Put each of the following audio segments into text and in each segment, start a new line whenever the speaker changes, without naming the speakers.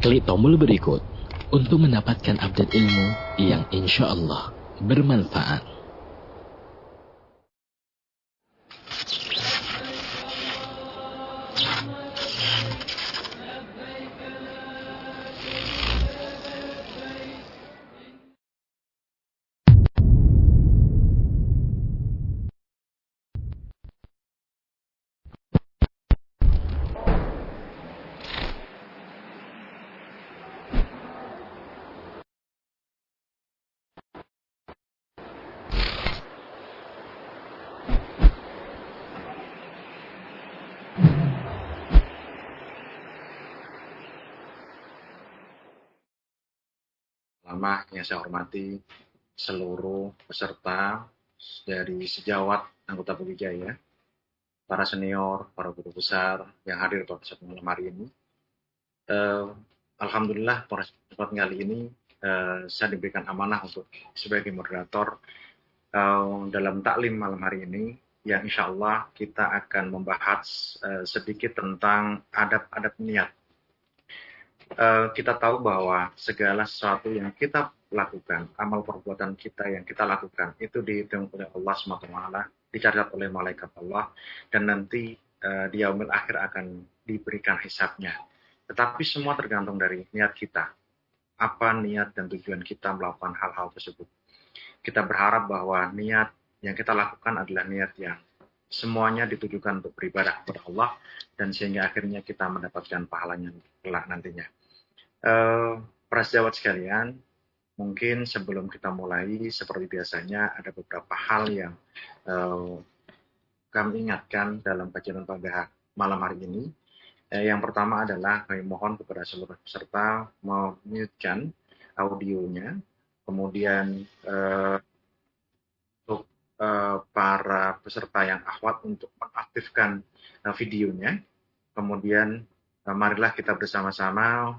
Klik tombol berikut untuk mendapatkan update ilmu yang insya Allah bermanfaat.
Pertama, yang saya hormati seluruh peserta dari sejawat anggota Brawijaya, para senior, para guru besar yang hadir pada malam hari ini. Alhamdulillah pada kesempatan kali ini saya diberikan amanah untuk sebagai moderator dalam taklim malam hari ini, yang insya Allah kita akan membahas sedikit tentang adab-adab niat. Kita tahu bahwa segala sesuatu yang kita lakukan, amal perbuatan kita yang kita lakukan, itu dihitung oleh Allah SWT, dicatat oleh malaikat Allah, dan nanti di yaumil akhir akan diberikan hisabnya. Tetapi semua tergantung dari niat kita. Apa niat dan tujuan kita melakukan hal-hal tersebut. Kita berharap bahwa niat yang kita lakukan adalah niat yang semuanya ditujukan untuk beribadah kepada Allah, dan sehingga akhirnya kita mendapatkan pahalanya kelak nantinya. Para sejawat sekalian, mungkin sebelum kita mulai, seperti biasanya ada beberapa hal yang kami ingatkan dalam kajian pada malam hari ini. Yang pertama adalah kami mohon kepada seluruh peserta memute-kan audionya, kemudian untuk para peserta yang akhwat untuk mengaktifkan videonya, kemudian marilah kita bersama-sama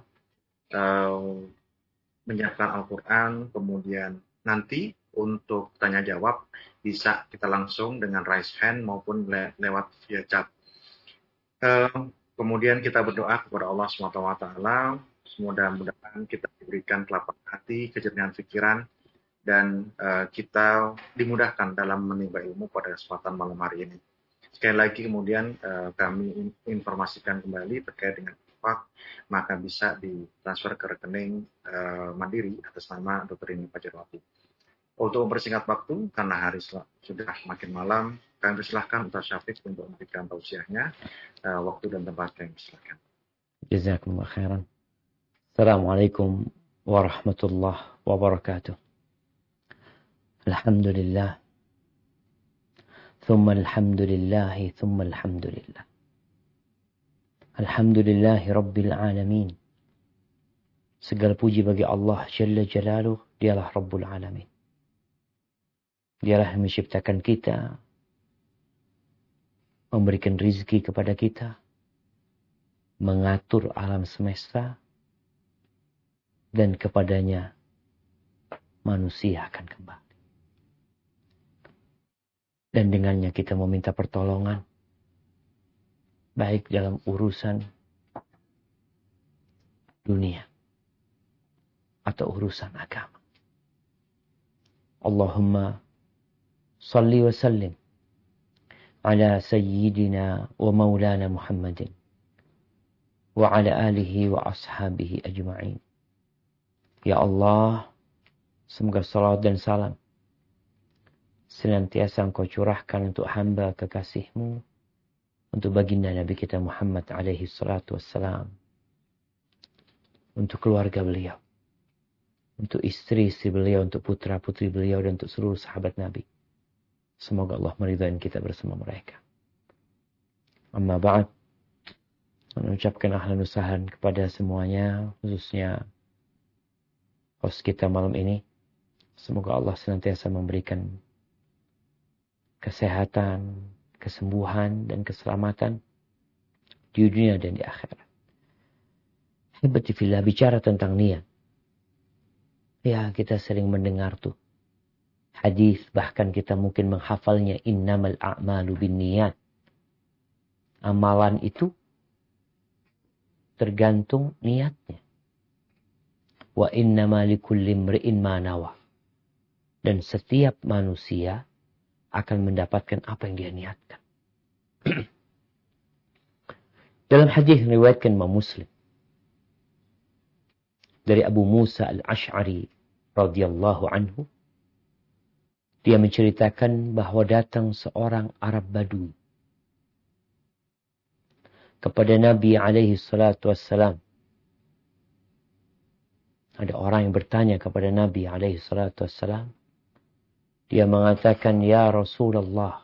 menyiapkan Al-Quran, kemudian nanti untuk tanya jawab bisa kita langsung dengan raise hand maupun lewat via chat. Kemudian kita berdoa kepada Allah SWT, mudah-mudahan kita diberikan kelapangan hati, kejernihan pikiran, dan kita dimudahkan dalam menimba ilmu pada kesempatan malam hari ini. Sekali lagi kemudian kami informasikan kembali terkait dengan infak, maka bisa ditransfer ke rekening Mandiri atas nama Dr. Rini Fajarwati. Untuk mempersingkat waktu, karena hari sudah makin malam, kami persilahkan Ustaz Syafiq untuk memberikan tausiahnya. Waktu dan tempat kami persilahkan.
Jazakumullah khairan. Assalamualaikum warahmatullahi wabarakatuh. Alhamdulillah. Thumma alhamdulillahi, thumma alhamdulillah. Alhamdulillahi Rabbil Alamin. Segala puji bagi Allah Jalla Jalaluh, dialah Rabbul Alamin. Dialah yang menciptakan kita, memberikan rizki kepada kita, mengatur alam semesta, dan kepadanya manusia akan kembali. Dan dengannya kita meminta pertolongan, baik dalam urusan dunia atau urusan agama. Allahumma salli wa sallim ala sayyidina wa maulana Muhammadin wa ala alihi wa ashabihi ajma'in. Ya Allah, semoga salawat dan salam senantiasa Engkau curahkan untuk hamba kekasih-Mu, untuk baginda Nabi kita Muhammad alaihi salatu wassalam, untuk keluarga beliau, untuk istri-istri beliau, untuk putra-putri beliau, dan untuk seluruh sahabat Nabi. Semoga Allah meridai kita bersama mereka. Amma ba'd, mengucapkan ahlan usahan kepada semuanya, khususnya host kita malam ini. Semoga Allah senantiasa memberikan kesehatan, kesembuhan, dan keselamatan di dunia dan di akhirat. Hebati fillah, bicara tentang niat. Ya, kita sering mendengar tuh hadis, bahkan kita mungkin menghafalnya, innamal a'malu binniyat. Amalan itu tergantung niatnya. Wa innama likulli imri'in ma nawa. Dan setiap manusia akan mendapatkan apa yang dia niatkan. Dalam hadis riwayatkan Imam Muslim dari Abu Musa al-Ash'ari radhiyallahu anhu, dia menceritakan bahwa datang seorang Arab Badui kepada Nabi alaihi salatu wassalam. Ada orang yang bertanya kepada Nabi alaihi salatu wassalam. Dia mengatakan, "Ya Rasulullah,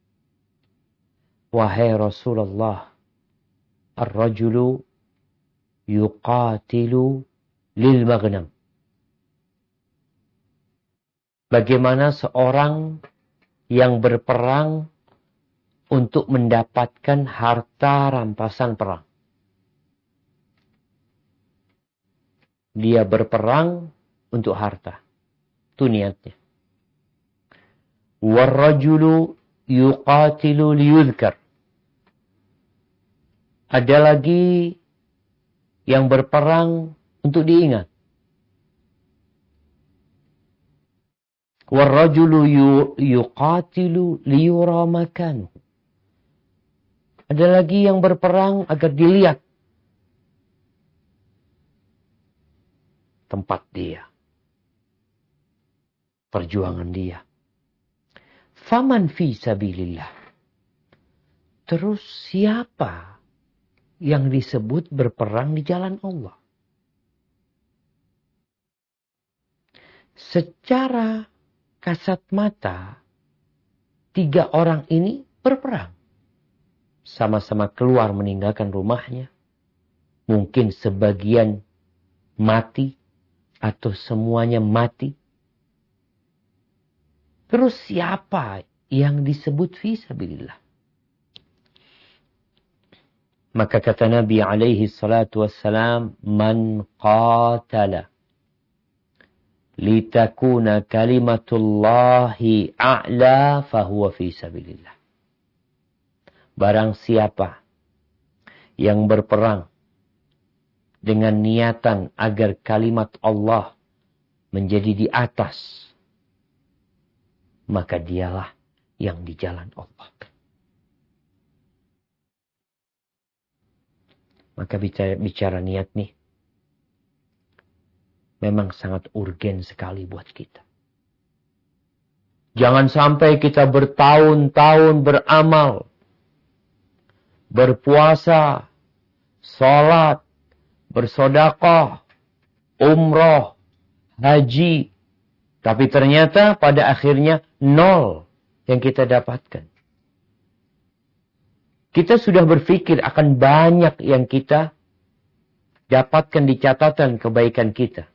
wahai Rasulullah, ar-rajulu yuqatilu lil maghnam." Bagaimana seorang yang berperang untuk mendapatkan harta rampasan perang? Dia berperang untuk harta. Itu niatnya. Warrajulu yuqatilu liyudhkar. Ada lagi yang berperang untuk diingat. Warrajulu yuqatilu liyura makanuhu. Ada lagi yang berperang agar dilihat tempat dia, perjuangan dia. Faman fi sabilillah. Terus siapa yang disebut berperang di jalan Allah? Secara kasat mata, 3 orang ini berperang. Sama-sama keluar meninggalkan rumahnya. Mungkin sebagian mati atau semuanya mati. Terus siapa yang disebut fi sabilillah? Maka kata Nabi alaihi salatu wassalam, "Man qatala litakuna kalimatullahi a'la fahuwa fi sabilillah." Barang siapa yang berperang dengan niatan agar kalimat Allah menjadi di atas, maka dialah yang di jalan Allah. Maka bicara niat nih, memang sangat urgen sekali buat kita. Jangan sampai kita bertahun-tahun beramal, berpuasa, sholat, bersedekah, umroh, haji, tapi ternyata pada akhirnya 0 yang kita dapatkan. Kita sudah berpikir akan banyak yang kita dapatkan di catatan kebaikan kita.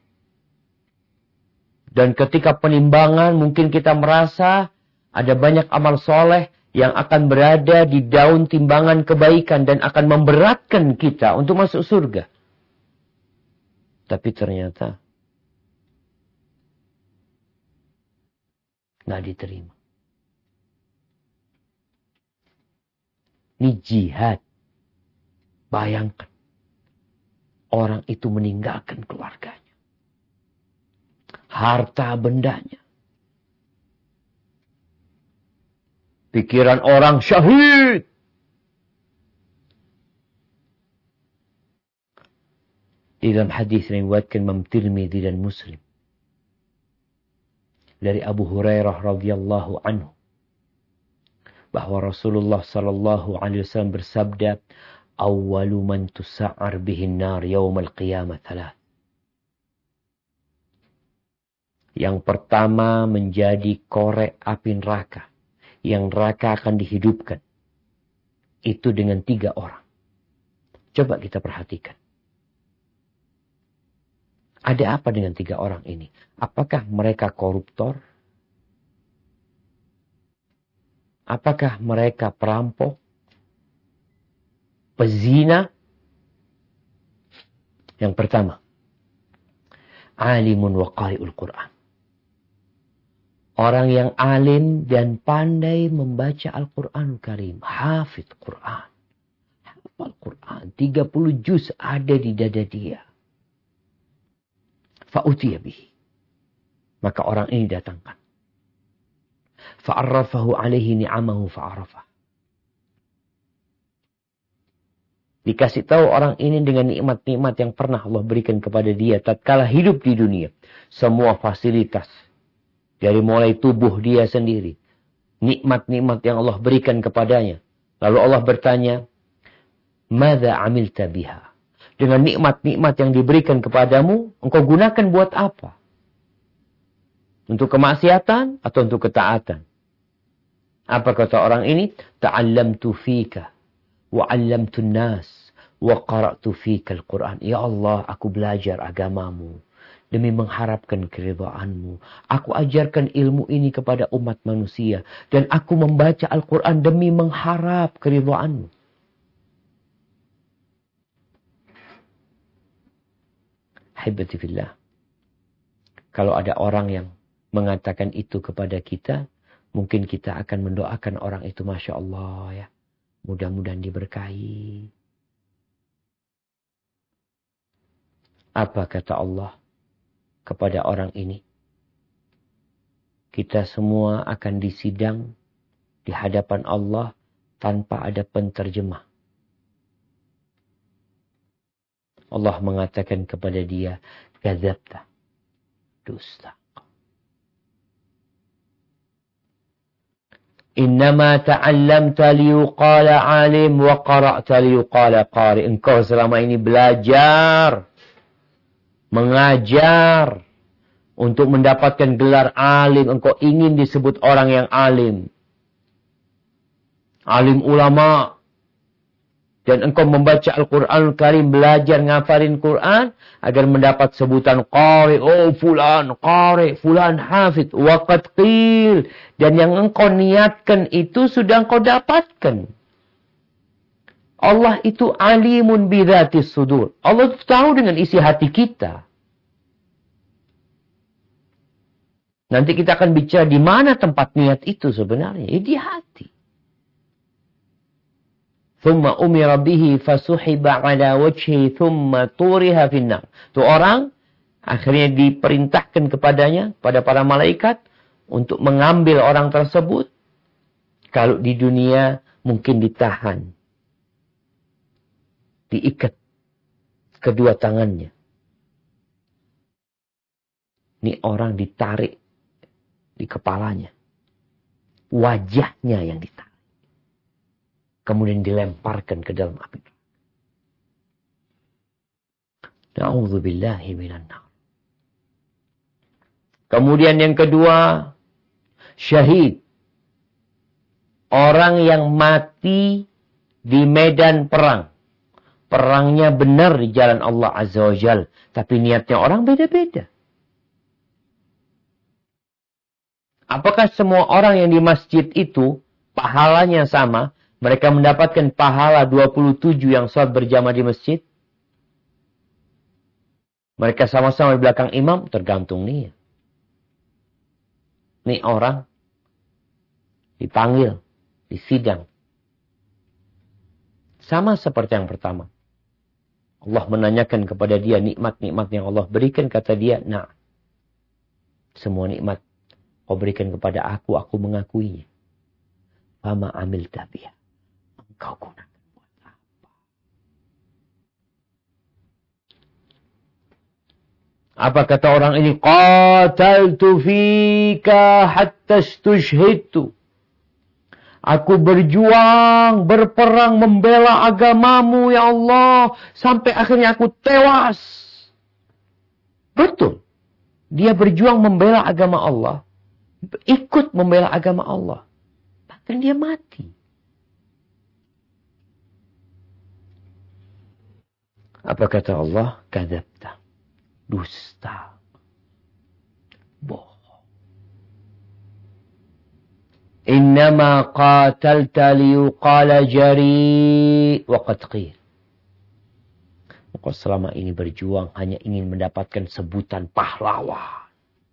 Dan ketika penimbangan mungkin kita merasa ada banyak amal soleh yang akan berada di daun timbangan kebaikan dan akan memberatkan kita untuk masuk surga. Tapi ternyata nggak diterima. Ini jihad. Bayangkan. Orang itu meninggalkan keluarganya. Harta bendanya. Pikiran orang syahid. Di dalam hadis yang diriwayatkan Imam Tirmidzi dan Muslim. Dari Abu Hurairah radhiyallahu anhu. Bahwa Rasulullah sallallahu alaihi wasallam bersabda, "Awwalu man tusa'ar bihin nar yaumal qiyamah 3." Yang pertama menjadi korek api neraka. Yang neraka akan dihidupkan. Itu dengan 3 orang. Coba kita perhatikan. Ada apa dengan 3 orang ini? Apakah mereka koruptor? Apakah mereka perampok? Pezina? Yang pertama. Alimun wa qari'ul Qur'an. Orang yang alim dan pandai membaca Al-Quranul Karim. Hafidh Quran. Hafal Quran. 30 juz ada di dada dia. Fa'utiya bihi. Maka orang ini datangkan. Fa'arrafahu alaihi ni'amahu fa'arrafah. Dikasih tahu orang ini dengan nikmat-nikmat yang pernah Allah berikan kepada dia tatkala hidup di dunia. Semua fasilitas. Dari mulai tubuh dia sendiri. Nikmat-nikmat yang Allah berikan kepadanya. Lalu Allah bertanya, "Madza amilta biha?" Dengan nikmat-nikmat yang diberikan kepadamu, engkau gunakan buat apa? Untuk kemaksiatan atau untuk ketaatan? Apa kata orang ini? Ta'allamtu fika wa 'allamtu an-nas wa qara'tu fika al-Qur'an. Ya Allah, aku belajar agamamu demi mengharapkan keridhaanmu. Aku ajarkan ilmu ini kepada umat manusia dan aku membaca Al-Qur'an demi mengharap keridhaanmu. Haibati fillah. Kalau ada orang yang mengatakan itu kepada kita, mungkin kita akan mendoakan orang itu, Masya Allah ya. Mudah-mudahan diberkahi. Apa kata Allah kepada orang ini? Kita semua akan disidang di hadapan Allah tanpa ada penterjemah. Allah mengatakan kepada dia, kadzabta, dusta. Innama ta'allamta liyuqala alim wa qara'ta liyuqala qari. Engkau selama ini belajar, mengajar untuk mendapatkan gelar alim. Engkau ingin disebut orang yang alim. Alim ulama. Dan engkau membaca Al-Quran Karim, belajar ngafalin Quran agar mendapat sebutan qari. Oh fulan qari, fulan hafid, waqad qil. Dan yang engkau niatkan itu sudah engkau dapatkan. Allah itu alimun bidzatis sudur. Allah tahu dengan isi hati kita. Nanti kita akan bicara di mana tempat niat itu sebenarnya. Di hati. Thumma umira bihi fasuhiba ala wajhi thumma turiha finnar. Itu orang akhirnya diperintahkan kepadanya, pada para malaikat, untuk mengambil orang tersebut. Kalau di dunia mungkin ditahan. Diikat kedua tangannya. Ini orang ditarik di kepalanya. Wajahnya yang ditarik. Kemudian dilemparkan ke dalam api. Na'udzubillahi minan nar. Kemudian yang kedua, syahid. Orang yang mati di medan perang. Perangnya benar di jalan Allah Azza wa Jalla. Tapi niatnya orang beda-beda. Apakah semua orang yang di masjid itu pahalanya sama? Mereka mendapatkan pahala 27 yang salat berjamaah di masjid. Mereka sama-sama di belakang imam, tergantung niat. Nih orang dipanggil, disidang. Sama seperti yang pertama. Allah menanyakan kepada dia nikmat-nikmat yang Allah berikan. Kata dia, nah, semua nikmat kau berikan kepada aku mengakuinya. Fama amil tabiyah. Kau gunakan buat apa? Apa kata orang ini? Qataltu fika hatta istushhidtu. Aku berjuang, berperang, membela agamamu ya Allah. Sampai akhirnya aku tewas. Betul. Dia berjuang membela agama Allah. Ikut membela agama Allah. Bahkan dia mati. Apa kata Allah? Kadzabta. Dusta. Bohong. Innama qatalta liyuqala jari wa qad qil. Engkau selama ini berjuang hanya ingin mendapatkan sebutan pahlawan.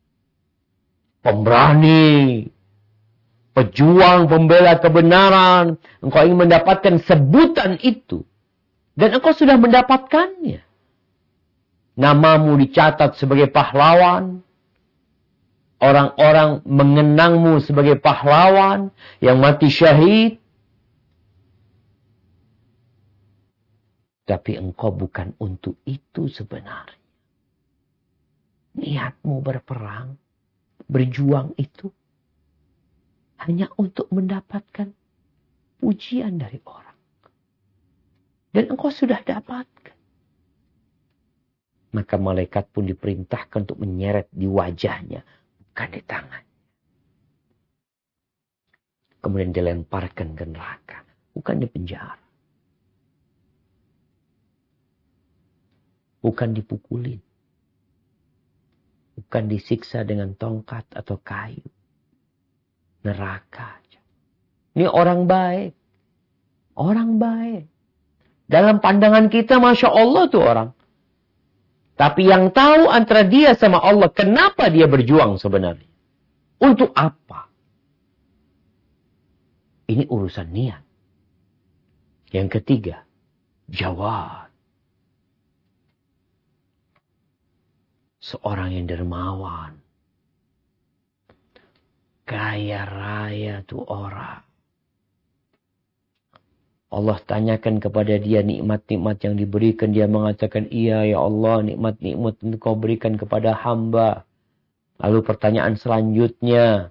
Pemberani. Pejuang pembela kebenaran. Engkau ingin mendapatkan sebutan itu. Dan engkau sudah mendapatkannya. Namamu dicatat sebagai pahlawan. Orang-orang mengenangmu sebagai pahlawan yang mati syahid. Tapi engkau bukan untuk itu sebenarnya. Niatmu berperang, berjuang itu hanya untuk mendapatkan pujian dari orang. Dan engkau sudah dapatkan. Maka malaikat pun diperintahkan untuk menyeret di wajahnya, bukan di tangan. Kemudian dilemparkan ke neraka, bukan di penjara. Bukan dipukulin. Bukan disiksa dengan tongkat atau kayu. Neraka aja. Ini orang baik. Orang baik. Dalam pandangan kita, Masya Allah tuh orang. Tapi yang tahu antara dia sama Allah, kenapa dia berjuang sebenarnya? Untuk apa? Ini urusan niat. Yang ketiga, jawab. Seorang yang dermawan. Kaya raya tuh orang. Allah tanyakan kepada dia nikmat-nikmat yang diberikan. Dia mengatakan, iya ya Allah, nikmat-nikmat yang kau berikan kepada hamba. Lalu pertanyaan selanjutnya,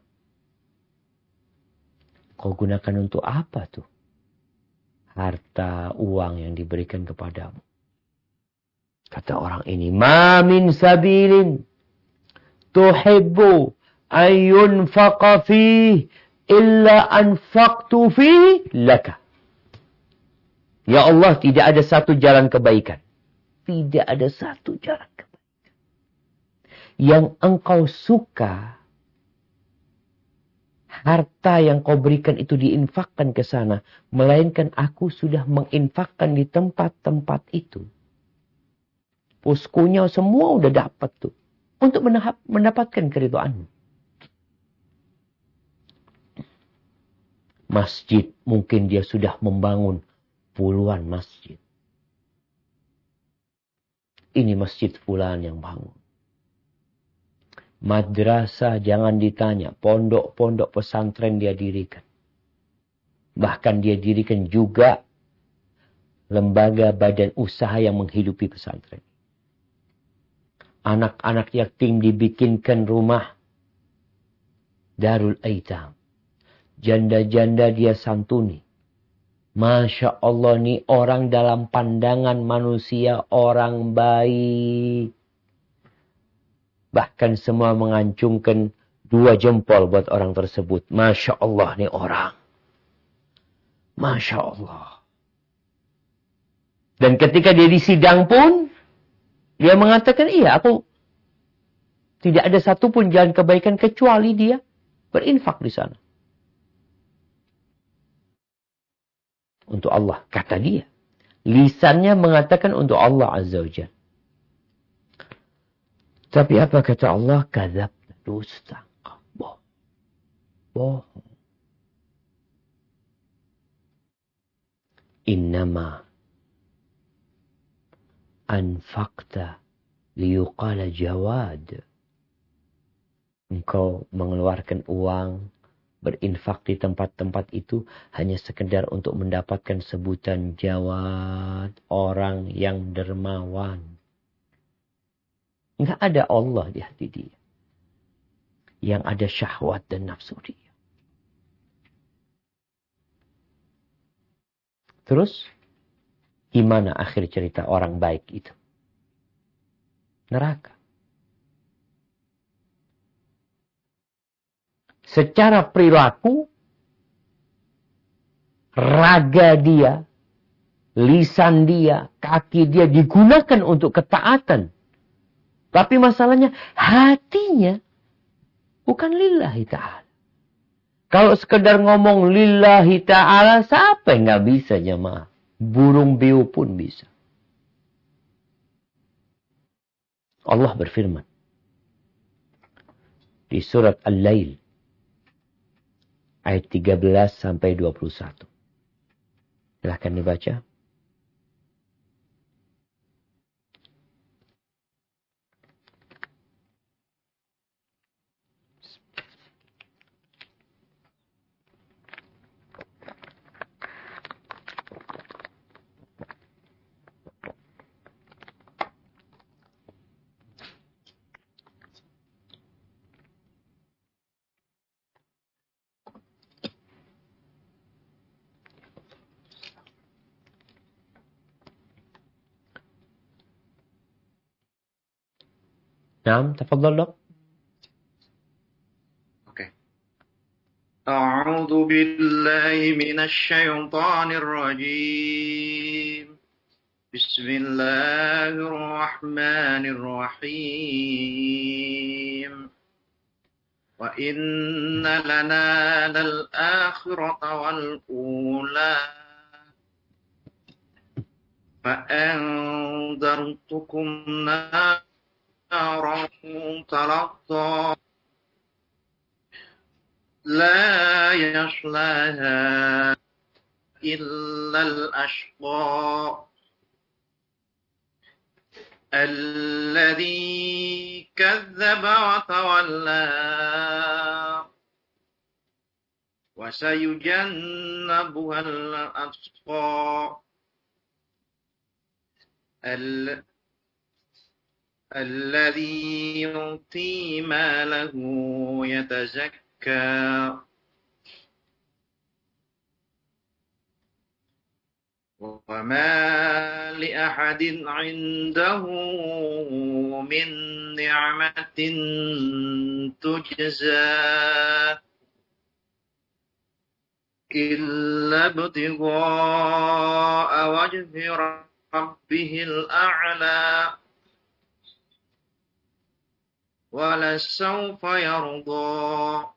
kau gunakan untuk apa tuh? Harta, uang yang diberikan kepadamu. Kata orang ini, ma min sabilin tuhibbu ayyunfaqa fih illa anfaqtu fih laka. Ya Allah, tidak ada satu jalan kebaikan. Tidak ada satu jalan kebaikan. Yang engkau suka, harta yang kau berikan itu diinfakkan ke sana. Melainkan aku sudah menginfakkan di tempat-tempat itu. Poskunya semua udah dapat tuh. Untuk mendapatkan keridhaanmu. Masjid, mungkin dia sudah membangun puluhan masjid. Ini masjid fulan yang bangun. Madrasah jangan ditanya. Pondok-pondok pesantren dia dirikan. Bahkan dia dirikan juga lembaga badan usaha yang menghidupi pesantren. Anak-anak yatim dibikinkan rumah Darul Aitam. Janda-janda dia santuni. Masya Allah, nih orang dalam pandangan manusia orang baik. Bahkan semua mengancungkan 2 jempol buat orang tersebut. Masya Allah, nih orang. Masya Allah. Dan ketika dia disidang pun, dia mengatakan, iya aku tidak ada satupun jalan kebaikan kecuali dia berinfak di sana. Untuk Allah, kata dia. Lisannya mengatakan untuk Allah Azza wa Jalla. Tapi apa kata Allah? Kadzab, dusta, bohong. Innama anfaqta liyuqala jawad. Engkau mengeluarkan uang, berinfak di tempat-tempat itu hanya sekedar untuk mendapatkan sebutan jawad, orang yang dermawan. Enggak ada Allah di hati dia. Yang ada syahwat dan nafsu dia. Terus, gimana akhir cerita orang baik itu? Neraka. Secara perilaku, raga dia, lisan dia, kaki dia digunakan untuk ketaatan. Tapi masalahnya hatinya bukan lillahi ta'ala. Kalau sekedar ngomong lillahi ta'ala, siapa yang gak bisa jemaah? Burung beo pun bisa. Allah berfirman di surat Al-Lail ayat 13 sampai 21. Silahkan dibaca. Naam, tafadhal dok.
Oke. A'udzu billahi minasy syaithanir rajim. Bismillahirrahmanirrahim. Wa inna lana lal akhirata wal ula. Fa anzartukum naran talazza la yaslaha illa al-ashqa الذي كذب وتولى وسيجنبها الأتقى الذي يؤتي ماله يتزكى وما لأحد عنده من نعمة تجزى إلا ابتغاء وجه ربه الأعلى ولسوف يرضى.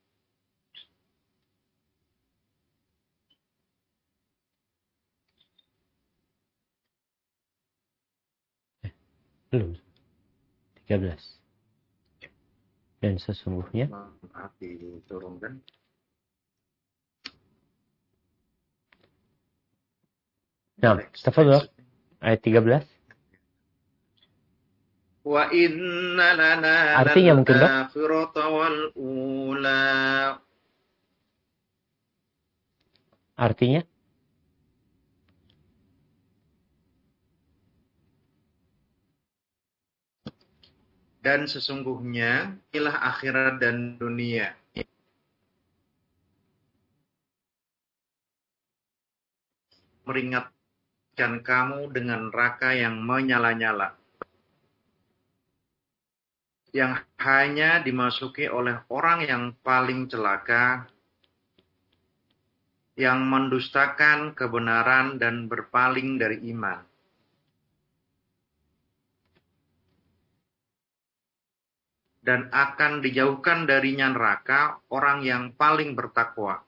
Belum. 13. Dan sesungguhnya
Maaf diturunkan.
Nah, tafadhal. Ayat 13.
Wa inna lana
Artinya mungkin dok?
al-akhirata wal ula.
Artinya?
Dan sesungguhnya inilah akhirat dan dunia. Meringatkan kamu dengan neraka yang menyala-nyala. Yang hanya dimasuki oleh orang yang paling celaka, yang mendustakan kebenaran dan berpaling dari iman. Dan akan dijauhkan darinya neraka orang yang paling bertakwa,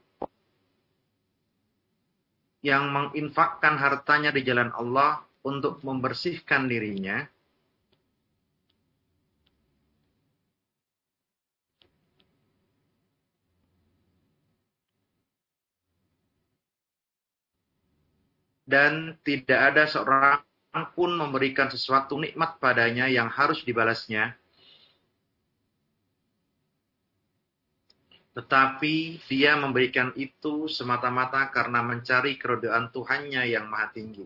yang menginfakkan hartanya di jalan Allah untuk membersihkan dirinya, dan tidak ada seorang pun memberikan sesuatu nikmat padanya yang harus dibalasnya, tetapi dia memberikan itu semata-mata karena mencari keridhaan Tuhannya yang maha tinggi.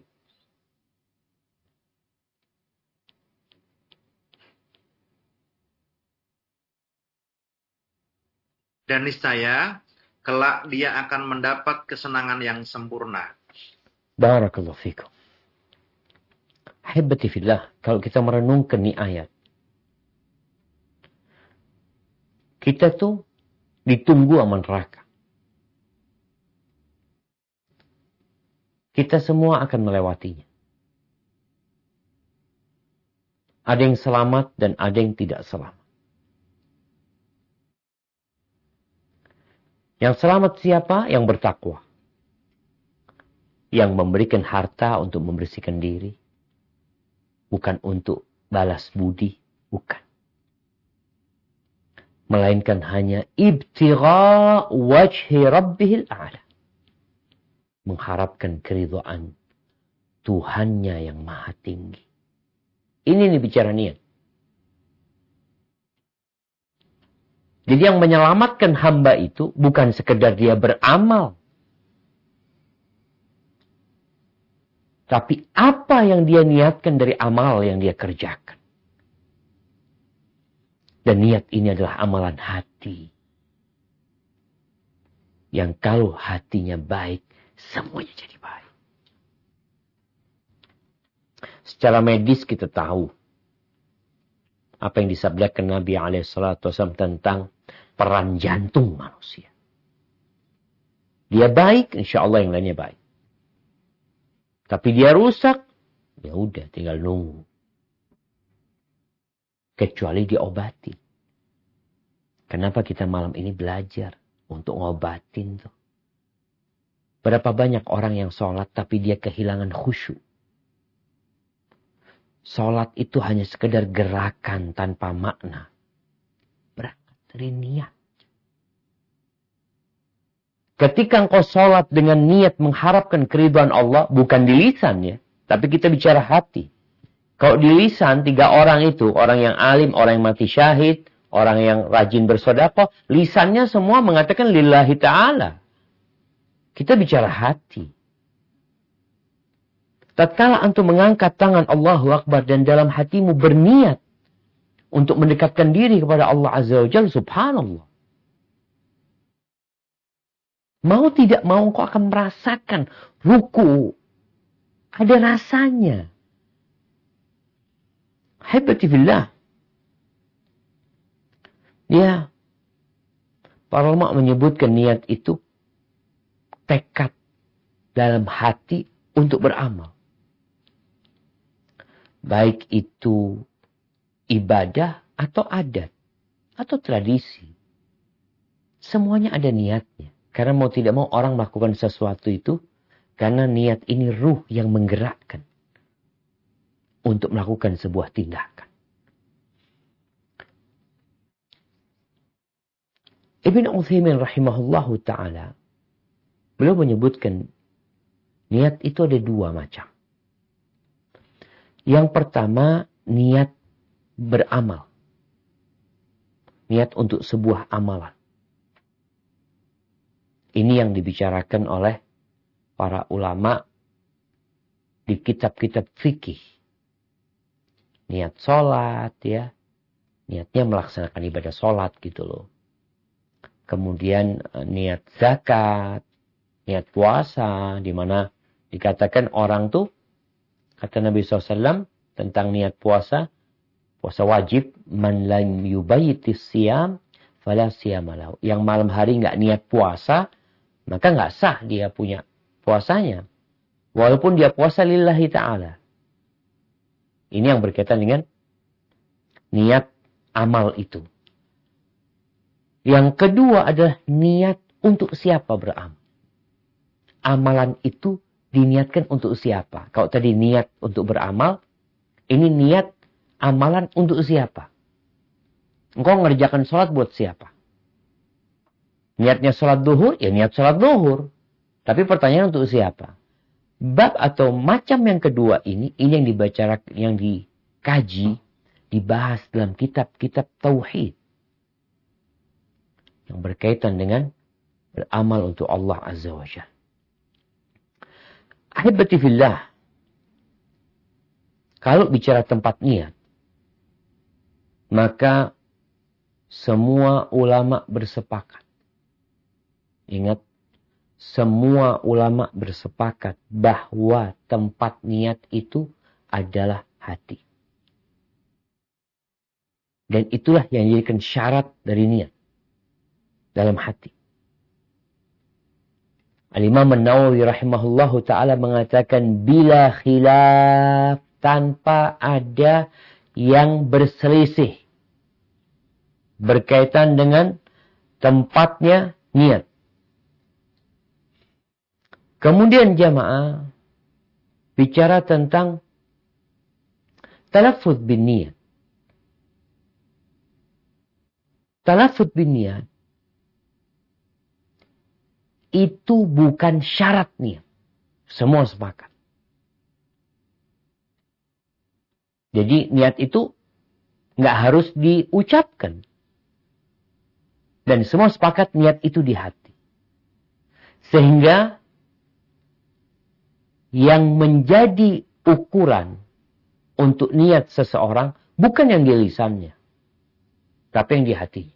Dan niscaya, kelak dia akan mendapat kesenangan yang sempurna.
Barakallahu fikum. Ahibati fillah, kalau kita merenungkan nih ayat, kita tuh ditunggu sama neraka. Kita semua akan melewatinya. Ada yang selamat dan ada yang tidak selamat. Yang selamat siapa? Yang bertakwa. Yang memberikan harta untuk membersihkan diri. Bukan untuk balas budi. Bukan. Melainkan hanya ibtigha wajhi rabbihil a'la. Mengharapkan keridhaan Tuhannya yang maha tinggi. Ini nih bicara niat. Jadi yang menyelamatkan hamba itu bukan sekedar dia beramal. Tapi apa yang dia niatkan dari amal yang dia kerjakan. Dan niat ini adalah amalan hati. Yang kalau hatinya baik, semuanya jadi baik. Secara medis kita tahu. apa yang disabdakan Nabi SAW tentang peran jantung manusia. Dia baik, insya Allah yang lainnya baik. Tapi dia rusak, ya udah tinggal nunggu. Kecuali diobati. Kenapa kita malam ini belajar untuk ngobatin tuh? Berapa banyak orang yang sholat tapi dia kehilangan khusyuk. Sholat itu hanya sekedar gerakan tanpa makna. Berangkat dari niat. Ketika engkau sholat dengan niat mengharapkan keridhaan Allah, bukan di lisan ya, tapi kita bicara hati. Kalau di lisan, 3 orang itu, orang yang alim, orang yang mati syahid, orang yang rajin bersedekah, lisannya semua mengatakan lillahi ta'ala. Kita bicara hati. Tatkala antum mengangkat tangan Allahu Akbar dan dalam hatimu berniat untuk mendekatkan diri kepada Allah Azza wa Jalla, subhanallah. Mau tidak mau kau akan merasakan ruku. Ada rasanya. Habati fillah. Ya. Para ulama menyebutkan niat itu tekad dalam hati untuk beramal. Baik itu ibadah atau adat. Atau tradisi. Semuanya ada niatnya. Karena mau tidak mau orang melakukan sesuatu itu. Karena niat ini ruh yang menggerakkan. Untuk melakukan sebuah tindakan. Ibn Uthaymin rahimahullahu ta'ala. Beliau menyebutkan. Niat itu ada 2 macam. Yang pertama, niat beramal. Niat untuk sebuah amalan. Ini yang dibicarakan oleh para ulama di kitab-kitab fikih. Niat sholat ya. Niatnya melaksanakan ibadah sholat gitu loh. Kemudian niat zakat. Niat puasa. Di mana dikatakan orang tuh. Kata Nabi SAW tentang niat puasa. Puasa wajib. Man lam yubayyitis siyam. Fala siyamalahu. Yang malam hari nggak niat puasa. Maka nggak sah dia punya puasanya. Walaupun dia puasa lillahi ta'ala. Ini yang berkaitan dengan niat amal itu. Yang kedua adalah niat untuk siapa beramal. Amalan itu diniatkan untuk siapa. Kalau tadi niat untuk beramal, ini niat amalan untuk siapa. Engkau ngerjakan sholat buat siapa. Niatnya sholat duhur, ya niat sholat duhur. Tapi pertanyaan untuk siapa? Bab atau macam yang kedua ini yang dibicarakan, yang dikaji, dibahas dalam kitab-kitab tauhid. Yang berkaitan dengan beramal untuk Allah Azza wa Jalla. Ahibati fillah. Kalau bicara tempat niat, maka semua ulama bersepakat. Ingat, semua ulama bersepakat bahwa tempat niat itu adalah hati. Dan itulah yang dijadikan syarat dari niat. Dalam hati. Al-Imam An-Nawawi rahimahullahu ta'ala mengatakan bila khilaf, tanpa ada yang berselisih. Berkaitan dengan tempatnya niat. Kemudian jamaah bicara tentang talaffuz bin niyat. Talaffuz bin niyat itu bukan syarat niat. Semua sepakat. Jadi niat itu nggak harus diucapkan. Dan semua sepakat niat itu di hati. Sehingga yang menjadi ukuran untuk niat seseorang bukan yang di lisannya, tapi yang di hati.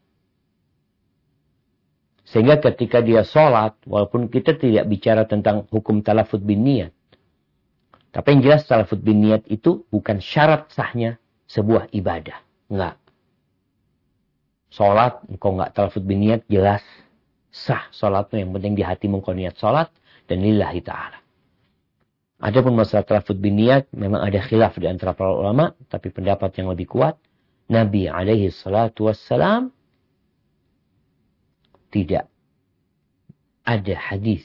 Sehingga ketika dia sholat, walaupun kita tidak bicara tentang hukum talaffuz bin niyat, tapi yang jelas talaffuz bin niyat itu bukan syarat sahnya sebuah ibadah. Enggak. Sholat, engkau enggak talafut biniat, jelas sah sholatmu. Yang penting di hatimu engkau niat sholat dan lillahi ta'ala. Adapun masalah talafut biniat, memang ada khilaf di antara para ulama, tapi pendapat yang lebih kuat, Nabi alaihi salatu wassalam tidak ada hadis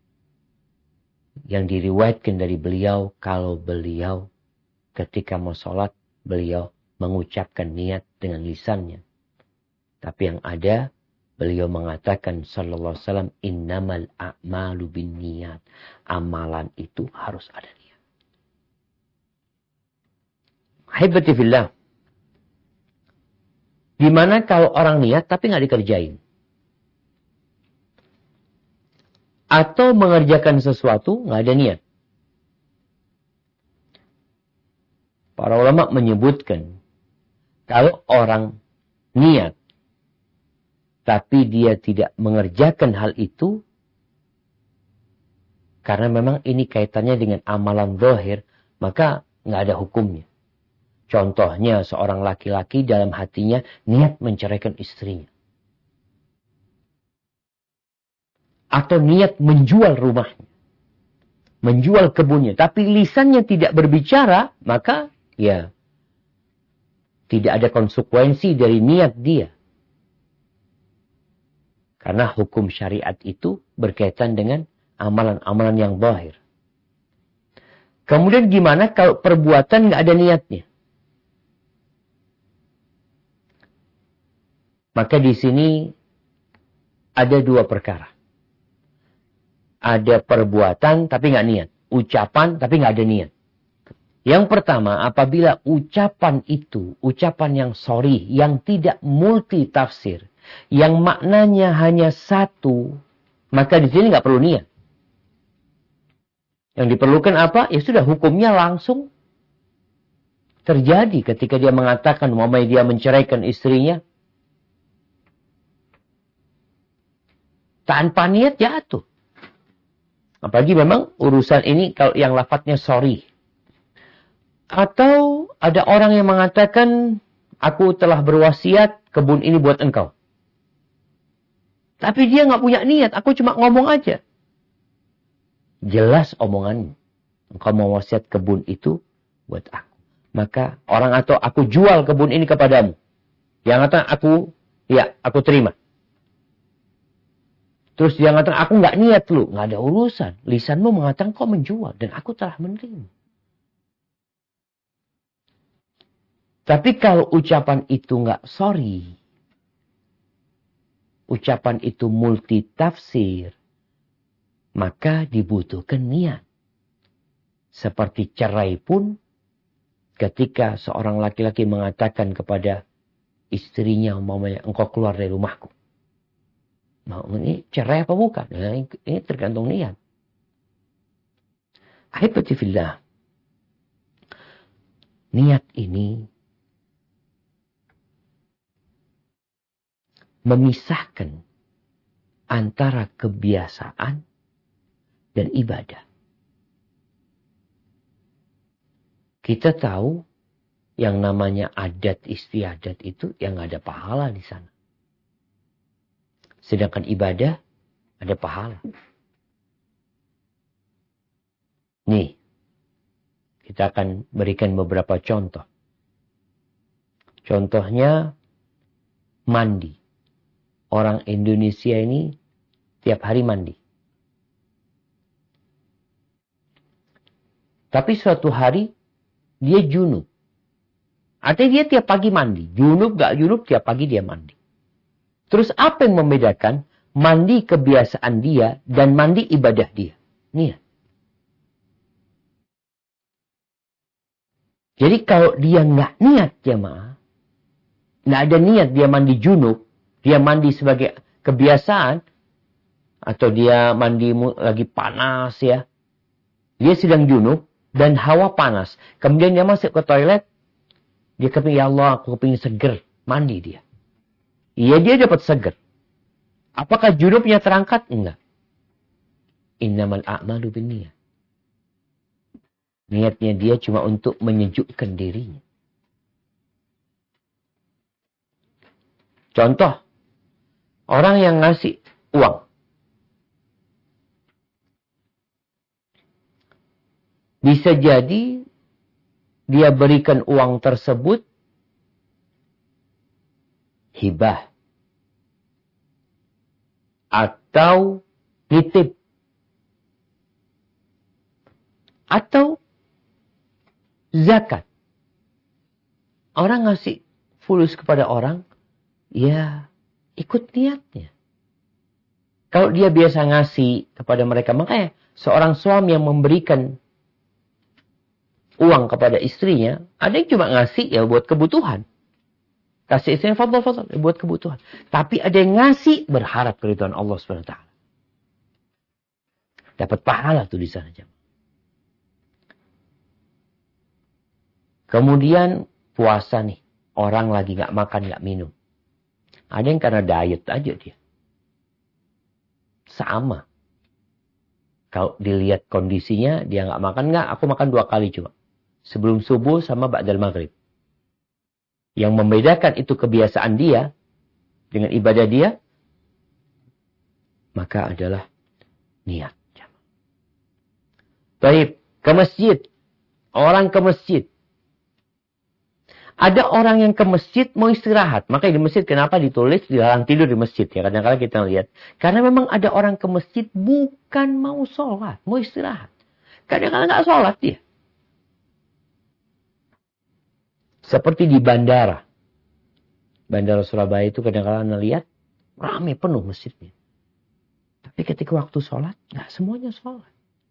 yang diriwayatkan dari beliau kalau beliau ketika mau sholat, beliau mengucapkan niat dengan lisannya. Tapi yang ada, beliau mengatakan sallallahu alaihi wasallam, innamal a'malu binniyat. Amalan itu harus ada niat. Haibati fillah. Gimana kalau orang niat tapi nggak dikerjain? Atau mengerjakan sesuatu nggak ada niat? Para ulama menyebutkan, kalau orang niat tapi dia tidak mengerjakan hal itu, karena memang ini kaitannya dengan amalan zahir, maka nggak ada hukumnya. Contohnya seorang laki-laki dalam hatinya niat menceraikan istrinya. Atau niat menjual rumahnya. Menjual kebunnya. Tapi lisannya tidak berbicara, maka ya tidak ada konsekuensi dari niat dia. Karena hukum syariat itu berkaitan dengan amalan-amalan yang zahir. Kemudian gimana kalau perbuatan nggak ada niatnya? Maka di sini ada dua perkara. Ada perbuatan tapi nggak niat. Ucapan tapi nggak ada niat. Yang pertama, apabila ucapan itu, ucapan yang sorry, yang tidak multi tafsir, yang maknanya hanya satu, maka di sini nggak perlu niat. Yang diperlukan apa? Ya sudah, hukumnya langsung terjadi ketika dia mengatakan umpamanya dia menceraikan istrinya. Tanpa niat jatuh. Apalagi memang urusan ini kalau yang lafadznya sorry. Atau ada orang yang mengatakan, aku telah berwasiat kebun ini buat engkau. Tapi dia nggak punya niat, aku cuma ngomong aja. Jelas omongannya. Engkau mau wasiat kebun itu buat aku. Maka orang atau aku jual kebun ini kepadamu. Dia mengatakan aku terima. Terus dia mengatakan aku nggak niat lu, nggak ada urusan. Lisanmu mengatakan kau menjual dan aku telah menerima. Tapi kalau ucapan itu nggak sorry, ucapan itu multi tafsir, maka dibutuhkan niat. Seperti cerai pun, ketika seorang laki-laki mengatakan kepada istrinya, umpamanya engkau keluar dari rumahku. Nah, ini cerai apa bukan? Nah, ini tergantung niat. Ahibati fillah. Niat ini memisahkan antara kebiasaan dan ibadah. Kita tahu yang namanya adat istiadat itu yang ada pahala di sana. Sedangkan ibadah ada pahala. Nih, kita akan berikan beberapa contoh. Contohnya mandi. Orang Indonesia ini tiap hari mandi. Tapi suatu hari dia junub. Artinya dia tiap pagi mandi. Junub gak junub tiap pagi dia mandi. Terus apa yang membedakan mandi kebiasaan dia dan mandi ibadah dia? Niat. Jadi kalau dia nggak niat jemaah, nggak ada niat dia mandi junub, dia mandi sebagai kebiasaan, atau dia mandi lagi panas ya, dia sedang junub dan hawa panas, kemudian dia masuk ke toilet, dia kepingin ya Allah aku kepingin seger, mandi dia. Iya dia dapat seger. Apakah junubnya terangkat? Enggak. Innamal a'malu binniyat. Niatnya dia cuma untuk menyejukkan dirinya. Contoh, orang yang ngasih uang. Bisa jadi dia berikan uang tersebut hibah atau nitip atau zakat. Orang ngasih fulus kepada orang, ya ikut niatnya. Kalau dia biasa ngasih kepada mereka, makanya seorang suami yang memberikan uang kepada istrinya, ada yang cuma ngasih ya buat kebutuhan. Kasih istrinya fadl buat kebutuhan. Tapi ada yang ngasih berharap keridhaan Allah SWT. Dapat pahala tuh di sana. Kemudian puasa nih. Orang lagi gak makan, gak minum. Ada yang karena diet aja dia. Sama. Kalau dilihat kondisinya, dia gak makan, aku makan 2 kali cuma. Sebelum subuh sama ba'dal maghrib. Yang membedakan itu kebiasaan dia dengan ibadah dia, maka adalah niat. Baik, ke masjid. Orang ke masjid. Ada orang yang ke masjid mau istirahat. Makanya di masjid kenapa ditulis dilarang tidur di masjid ya? Kadang-kadang kita lihat. Karena memang ada orang ke masjid bukan mau sholat, mau istirahat. Kadang-kadang nggak sholat dia. Seperti di bandara. Bandara Surabaya itu kadang-kadang lihat ramai penuh masjidnya. Tapi ketika waktu sholat, nggak semuanya sholat.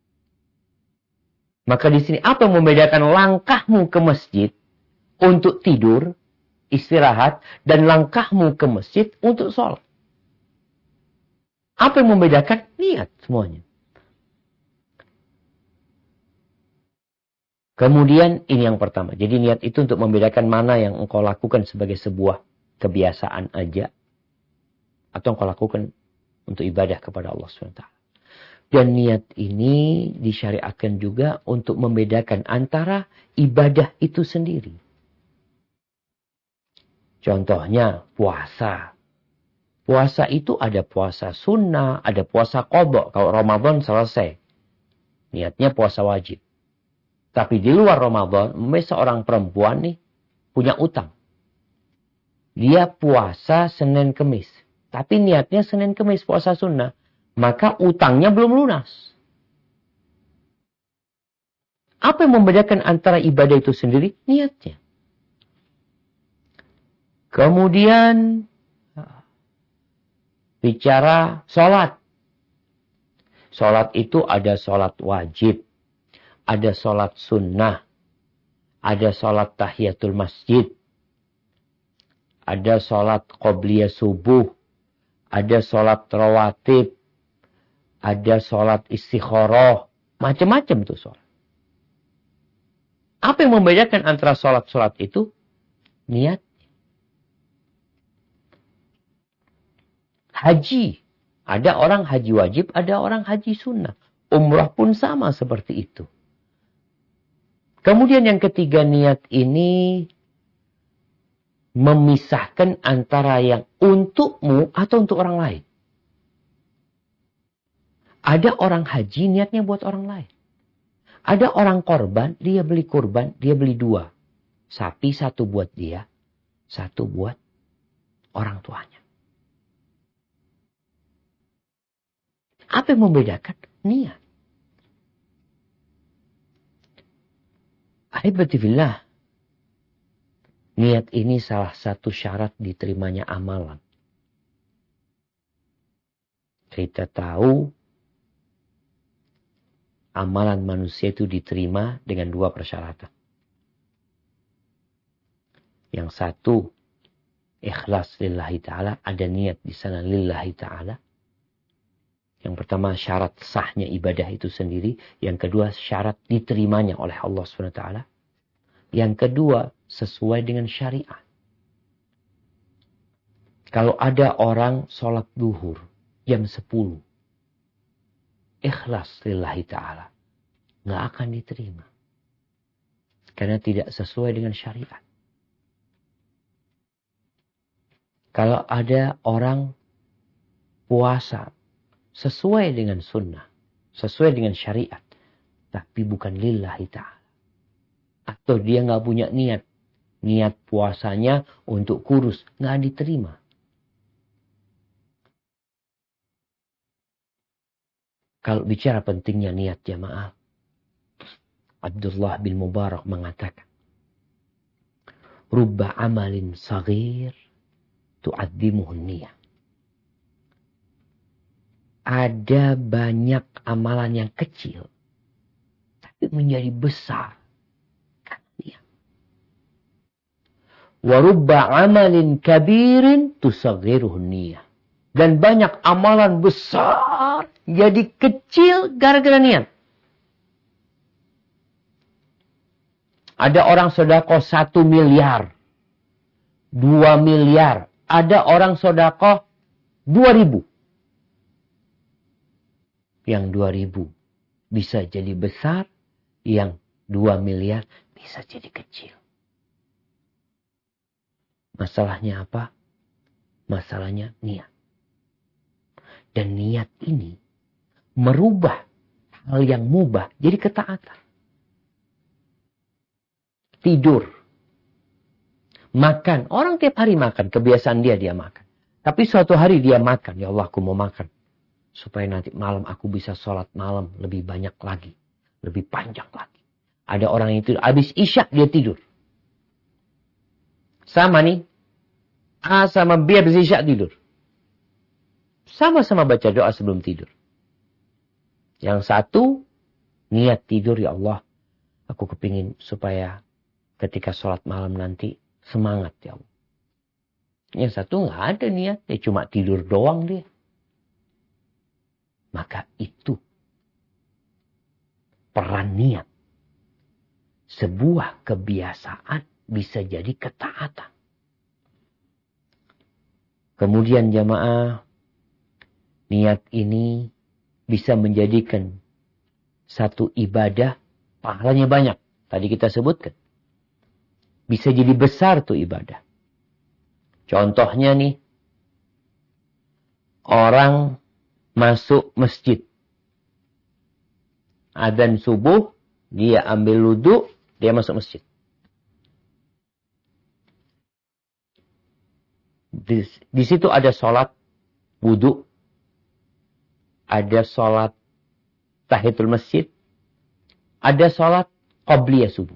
Maka di sini apa yang membedakan langkahmu ke masjid untuk tidur, istirahat, dan langkahmu ke masjid untuk sholat? Apa yang membedakan? Niat semuanya. Kemudian ini yang pertama. Jadi niat itu untuk membedakan mana yang engkau lakukan sebagai sebuah kebiasaan aja. Atau engkau lakukan untuk ibadah kepada Allah SWT. Dan niat ini disyariatkan juga untuk membedakan antara ibadah itu sendiri. Contohnya puasa. Puasa itu ada puasa sunnah, ada puasa qadha. Kalau Ramadan selesai. Niatnya puasa wajib. Tapi di luar Ramadan, seorang perempuan nih punya utang. Dia puasa Senin Kemis. Tapi niatnya Senin Kemis puasa sunnah. Maka utangnya belum lunas. Apa yang membedakan antara ibadah itu sendiri? Niatnya. Kemudian bicara sholat. Sholat itu ada sholat wajib. Ada sholat sunnah. Ada sholat tahiyatul masjid. Ada sholat qobliyah subuh. Ada sholat rawatib. Ada sholat istikharah. Macam-macam tuh sholat. Apa yang membedakan antara sholat-sholat itu? Niat. Haji. Ada orang haji wajib, ada orang haji sunnah. Umrah pun sama seperti itu. Kemudian yang ketiga, niat ini memisahkan antara yang untukmu atau untuk orang lain. Ada orang haji niatnya buat orang lain. Ada orang korban, dia beli kurban, dia beli 2. Sapi 1 buat dia, 1 buat orang tuanya. Apa yang membedakan? Niat. Ahibbatifillah. Niat ini salah satu syarat diterimanya amalan. Kita tahu amalan manusia itu diterima dengan 2 persyaratan. Yang satu, ikhlas lillahi ta'ala. Ada niat di sana lillahi ta'ala. Yang pertama, syarat sahnya ibadah itu sendiri. Yang kedua, syarat diterimanya oleh Allah SWT. Yang kedua, sesuai dengan syariat. Kalau ada orang sholat duhur jam 10. Ikhlas lillahi ta'ala. Nggak akan diterima. Karena tidak sesuai dengan syariat. Kalau ada orang puasa sesuai dengan sunnah, sesuai dengan syariat, tapi bukan lillahi ta'ala. Atau dia nggak punya niat puasanya untuk kurus, nggak diterima. Kalau bicara pentingnya niat jamaah, Abdullah bin Mubarak mengatakan, Rubba amalin saghir tu'addimuhun niyah. Ada banyak amalan yang kecil, tapi menjadi besar. Wa rubba amalin kabirin tusaghiruhun niyah. Dan banyak amalan besar jadi kecil gara-gara niat. Ada orang sedekah 1 miliar, 2 miliar. Ada orang sedekah 2.000. Yang 2.000 bisa jadi besar, yang 2 miliar bisa jadi kecil. Masalahnya apa? Masalahnya niat. Dan niat ini merubah hal yang mubah jadi ketaatan. Tidur. Makan. Orang tiap hari makan. Kebiasaan dia makan. Tapi suatu hari dia makan. Ya Allah, aku mau makan. Supaya nanti malam aku bisa sholat malam lebih banyak lagi. Lebih panjang lagi. Ada orang yang tidur. Habis isya dia tidur. Sama nih. A sama B habis isya tidur. Sama-sama baca doa sebelum tidur. Yang satu, niat tidur, ya Allah. Aku kepingin supaya ketika sholat malam nanti semangat, ya Allah. Yang satu nggak ada niat, dia cuma tidur doang dia. Maka itu peran niat. Sebuah kebiasaan bisa jadi ketaatan. Kemudian jamaah, niat ini bisa menjadikan satu ibadah pahalanya banyak. Tadi kita sebutkan. Bisa jadi besar tuh ibadah. Contohnya nih, orang masuk masjid. Adzan subuh, dia ambil wudu, dia masuk masjid. Di situ ada sholat wudu, ada sholat tahiyatul masjid, ada sholat qabliyah subuh.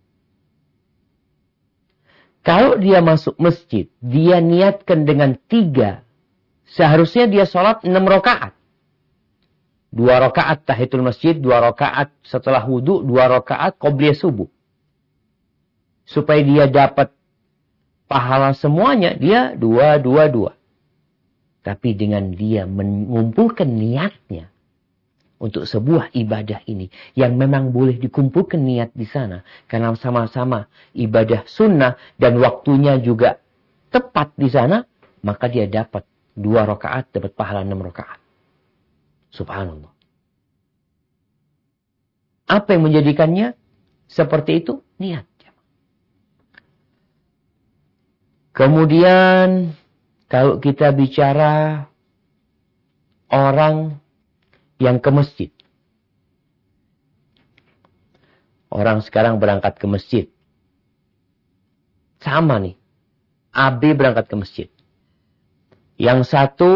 Kalau dia masuk masjid, dia niatkan dengan 3, seharusnya dia sholat 6 rakaat. 2 rakaat tahiyatul masjid, 2 rakaat setelah wudu, 2 rakaat qabliyah subuh. Supaya dia dapat pahala semuanya, dia 2. Tapi dengan dia mengumpulkan niatnya untuk sebuah ibadah ini yang memang boleh dikumpulkan niat di sana karena sama-sama ibadah sunnah dan waktunya juga tepat di sana, maka dia dapat 2 rakaat, dapat pahala 6 rakaat. Subhanallah. Apa yang menjadikannya seperti itu? Niat. Kemudian kalau kita bicara orang yang ke masjid. Orang sekarang berangkat ke masjid. Sama nih. AB berangkat ke masjid. Yang satu,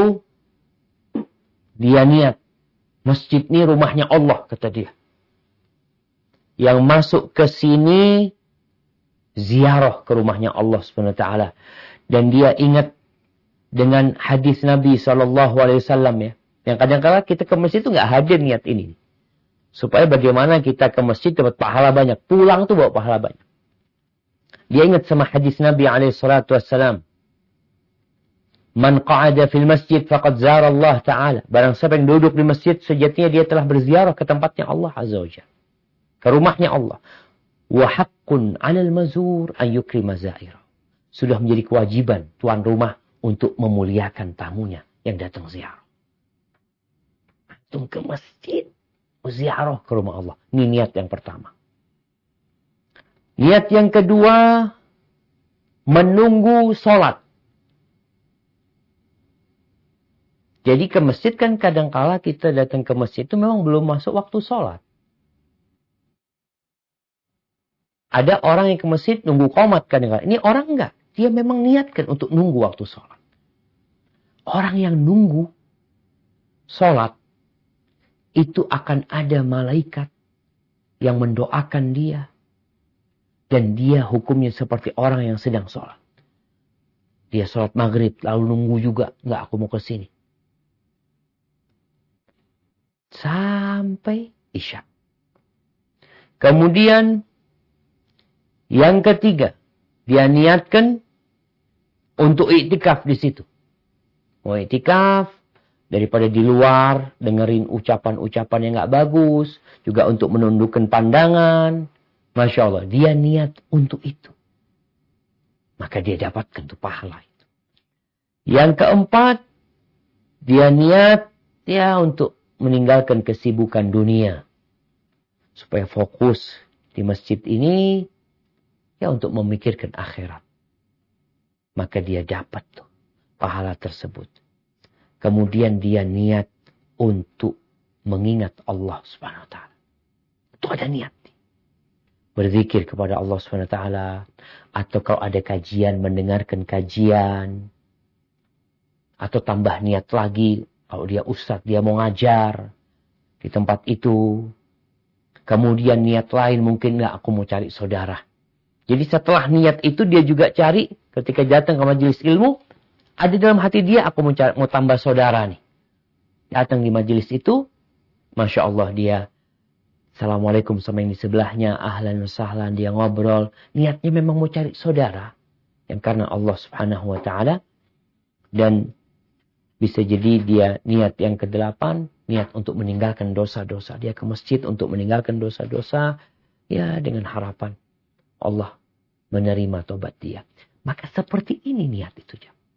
dia niat. Masjid ini rumahnya Allah, kata dia. Yang masuk ke sini, ziarah ke rumahnya Allah SWT. Dan dia ingat dengan hadis Nabi SAW ya. Yang kadang-kadang kita ke masjid itu nggak hadir niat ini. Supaya bagaimana kita ke masjid dapat pahala banyak. Pulang tuh bawa pahala banyak. Dia ingat sama hadis Nabi SAW. Man qa'ada fil masjid faqad zara Allah Ta'ala. Barang siapa yang duduk di masjid, sejatinya dia telah berziarah ke tempatnya Allah Azza wa Jalla. Ke rumahnya Allah. Wa haqqun 'alal mazur an yukrima za'ira. Sudah menjadi kewajiban tuan rumah untuk memuliakan tamunya yang datang ziarah. Antum ke masjid, ziarah ke rumah Allah. Ini niat yang pertama. Niat yang kedua, menunggu sholat. Jadi ke masjid kan kadangkala kita datang ke masjid itu memang belum masuk waktu sholat. Ada orang yang ke masjid nunggu qomat kadang-kadang. Ini orang enggak. Dia memang niatkan untuk nunggu waktu sholat. Orang yang nunggu sholat, itu akan ada malaikat yang mendoakan dia. Dan dia hukumnya seperti orang yang sedang sholat. Dia sholat maghrib, lalu nunggu juga. Enggak, aku mau ke sini. Sampai Isya. Kemudian yang ketiga, dia niatkan untuk iktikaf di situ. Mau iktikaf daripada di luar dengerin ucapan-ucapan yang nggak bagus, juga untuk menundukkan pandangan. Masya Allah, dia niat untuk itu. Maka dia dapatkan tuh pahala itu. Yang keempat, dia niat ya untuk meninggalkan kesibukan dunia. Supaya fokus di masjid ini ya untuk memikirkan akhirat. Maka dia dapat tuh pahala tersebut. Kemudian dia niat untuk mengingat Allah Subhanahu wa taala. Itu ada niat. Berzikir kepada Allah Subhanahu wa taala, atau kalau ada kajian mendengarkan kajian, atau tambah niat lagi. Kalau dia ustadz, dia mau ngajar di tempat itu. Kemudian niat lain mungkin enggak, aku mau cari saudara. Jadi setelah niat itu dia juga cari ketika datang ke majelis ilmu. Ada dalam hati dia, aku mau tambah saudara nih. Datang di majelis itu. Masya Allah dia. Assalamualaikum sama yang di sebelahnya. Ahlan wa sahlan. Dia ngobrol. Niatnya memang mau cari saudara. Yang karena Allah subhanahu wa ta'ala. Dan bisa jadi dia niat yang ke-8, niat untuk meninggalkan dosa-dosa. Dia ke masjid untuk meninggalkan dosa-dosa. Ya dengan harapan Allah menerima tobat dia. Maka seperti ini niat itu.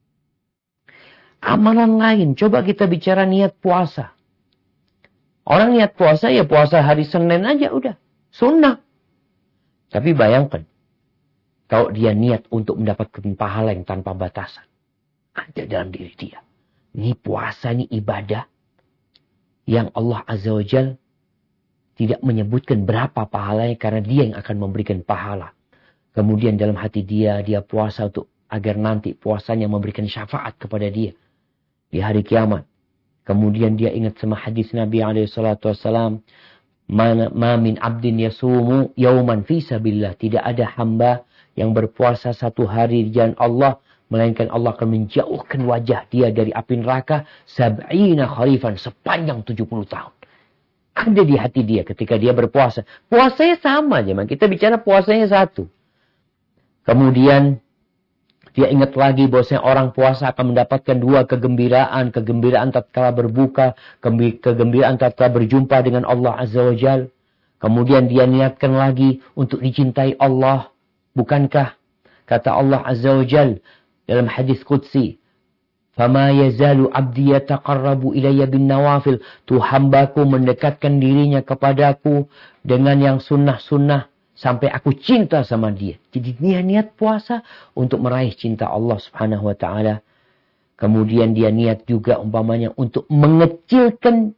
Amalan lain, coba kita bicara niat puasa. Orang niat puasa ya puasa hari Senin aja udah. Sunnah. Tapi bayangkan. Kalau dia niat untuk mendapatkan pahala yang tanpa batasan. Ada dalam diri dia. Ini puasa, ini ibadah. Yang Allah Azza wa Jal tidak menyebutkan berapa pahalanya. Karena dia yang akan memberikan pahala. Kemudian dalam hati dia puasa untuk agar nanti puasanya memberikan syafaat kepada dia. Di hari kiamat. Kemudian dia ingat sama hadis Nabi SAW. Ma min abdin yasumu yauman fi sabilillah. Tidak ada hamba yang berpuasa satu hari di jalan Allah. Melainkan Allah akan menjauhkan wajah dia dari api neraka 70 kharifan sepanjang 70 tahun. Ada di hati dia ketika dia berpuasa. Puasanya sama aja, kita bicara puasanya satu. Kemudian dia ingat lagi bahwasanya orang puasa akan mendapatkan 2 kegembiraan. Kegembiraan tatkala berbuka, kegembiraan tatkala berjumpa dengan Allah Azza wa Jal. Kemudian dia niatkan lagi untuk dicintai Allah. Bukankah kata Allah Azza wa Jal dalam hadis qudsi, "Fama yazalu 'abdi yataqarrabu ilayya bin nawafil." Tuh hambaku mendekatkan dirinya kepadaku dengan yang sunnah-sunnah sampai aku cinta sama dia. Jadi dia niat puasa untuk meraih cinta Allah Subhanahu wa taala. Kemudian dia niat juga umpamanya untuk mengecilkan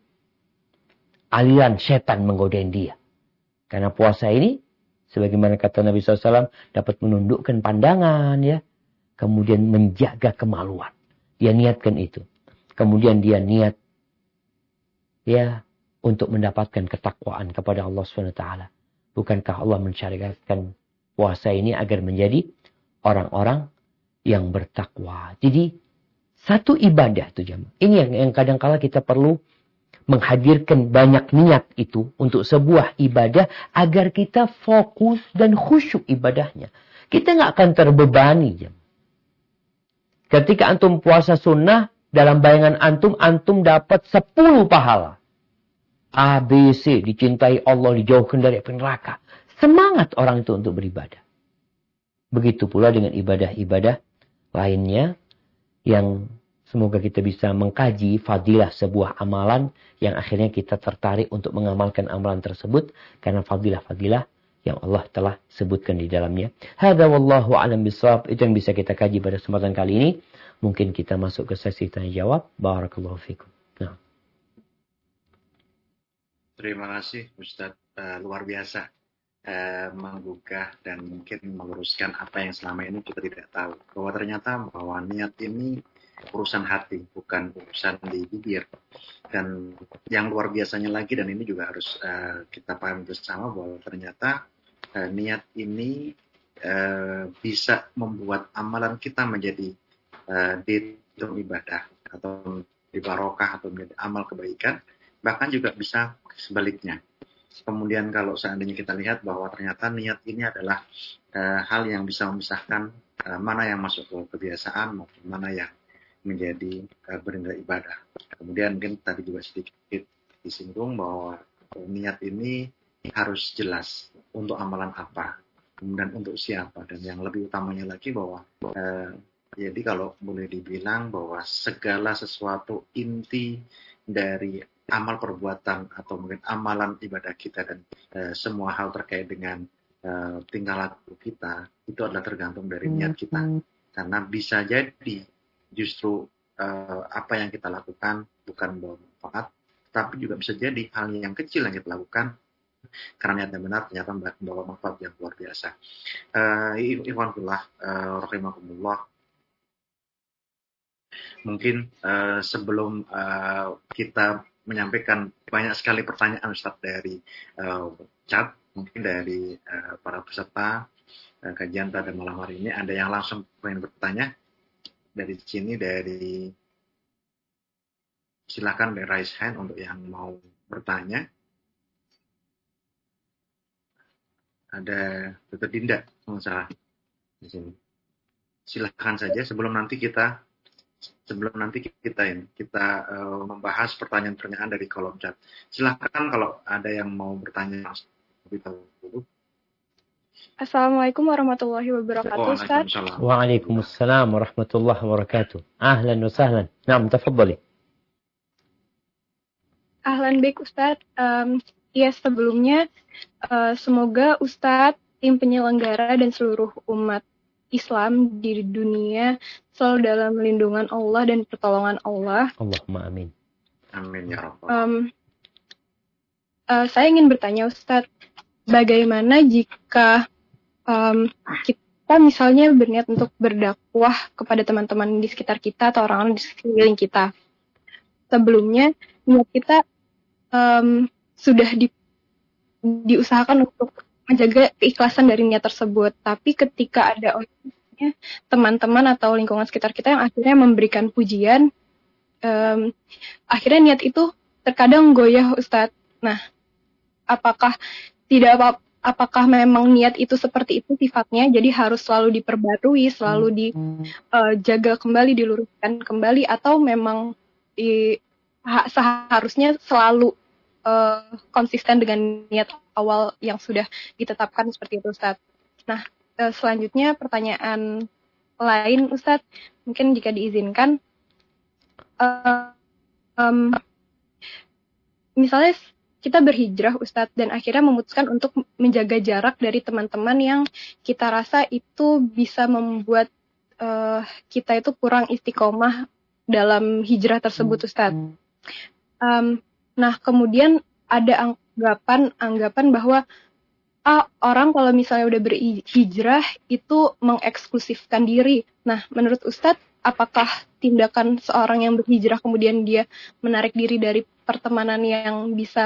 aliran setan menggodain dia. Karena puasa ini sebagaimana kata Nabi SAW dapat menundukkan pandangan ya. Kemudian menjaga kemaluan. Dia niatkan itu. Kemudian dia niat ya untuk mendapatkan ketakwaan kepada Allah SWT. Bukankah Allah mensyariatkan puasa ini agar menjadi orang-orang yang bertakwa. Jadi satu ibadah itu jemaah. Ini yang kadang-kala kita perlu menghadirkan banyak niat itu untuk sebuah ibadah agar kita fokus dan khusyuk ibadahnya. Kita nggak akan terbebani jemaah. Ketika antum puasa sunnah, dalam bayangan antum dapat 10 pahala. A, B, C, dicintai Allah, dijauhkan dari api neraka. Semangat orang itu untuk beribadah. Begitu pula dengan ibadah-ibadah lainnya yang semoga kita bisa mengkaji fadilah sebuah amalan yang akhirnya kita tertarik untuk mengamalkan amalan tersebut. Karena fadilah-fadilah yang Allah telah sebutkan di dalamnya. Hadza wallahu a'lam bishawab. Itu yang bisa kita kaji pada kesempatan kali ini. Mungkin kita masuk ke sesi tanya jawab. Barakallahu fikum. Nah.
Terima kasih Ustadz, luar biasa menggugah dan mungkin meluruskan apa yang selama ini kita tidak tahu, bahwa ternyata bahwa niat ini urusan hati, bukan urusan di bibir. Dan yang luar biasanya lagi, dan ini juga harus kita pahami bersama, bahwa ternyata niat ini bisa membuat amalan kita menjadi dihitung ibadah atau dibarokah atau menjadi amal kebaikan, bahkan juga bisa sebaliknya. Kemudian kalau seandainya kita lihat bahwa ternyata niat ini adalah hal yang bisa memisahkan mana yang masuk ke kebiasaan maupun mana yang menjadi bernilai ibadah. Kemudian mungkin tadi juga sedikit disinggung bahwa niat ini harus jelas untuk amalan apa, kemudian untuk siapa, dan yang lebih utamanya lagi bahwa jadi kalau boleh dibilang bahwa segala sesuatu inti dari amal perbuatan atau mungkin amalan ibadah kita dan semua hal terkait dengan tingkah laku kita itu adalah tergantung dari niat kita. Karena bisa jadi justru apa yang kita lakukan bukan membawa manfaat, tapi juga bisa jadi hal yang kecil yang kita lakukan karena niatnya benar ternyata membawa manfaat yang luar biasa. Ikhwanullah rahimakumullah. Mungkin sebelum kita menyampaikan banyak sekali pertanyaan Ustaz dari chat, mungkin dari para peserta kajian pada malam hari ini, ada yang langsung ingin bertanya dari sini, silakan raise hand untuk yang mau bertanya. Ada Dr. Dinda, kalau salah di sini. Silakan saja sebelum nanti kita membahas pertanyaan-pertanyaan dari kolom chat. Silakan kalau ada yang mau bertanya lebih dahulu.
Assalamualaikum warahmatullahi wabarakatuh, Ustaz.
Waalaikumsalam warahmatullahi wabarakatuh. Ahlan wa sahlan. Naam, tafadhali.
Ahlan baik, Ustaz. Ya, sebelumnya semoga Ustaz, tim penyelenggara dan seluruh umat Islam di dunia selalu dalam lindungan Allah dan pertolongan Allah.
Allahumma amin.
Amin ya Rabbal.
Saya ingin bertanya Ustaz, bagaimana jika kita misalnya berniat untuk berdakwah kepada teman-teman di sekitar kita atau orang-orang di sekeliling kita. Sebelumnya niat kita sudah diusahakan untuk menjaga keikhlasan dari niat tersebut. Tapi ketika ada orangnya, teman-teman atau lingkungan sekitar kita yang akhirnya memberikan pujian, akhirnya niat itu terkadang goyah, Ustadz. Nah, apakah memang niat itu seperti itu sifatnya? Jadi harus selalu diperbarui, selalu dijaga kembali, diluruskan kembali, atau memang seharusnya selalu konsisten dengan niat awal yang sudah ditetapkan seperti itu, Ustaz. Nah, selanjutnya pertanyaan lain, Ustaz, mungkin jika diizinkan, misalnya kita berhijrah, Ustaz, dan akhirnya memutuskan untuk menjaga jarak dari teman-teman yang kita rasa itu bisa membuat kita itu kurang istiqomah dalam hijrah tersebut, Ustaz. Nah, kemudian ada anggapan bahwa orang kalau misalnya udah berhijrah itu mengeksklusifkan diri. Nah, menurut Ustadz, apakah tindakan seorang yang berhijrah kemudian dia menarik diri dari pertemanan yang bisa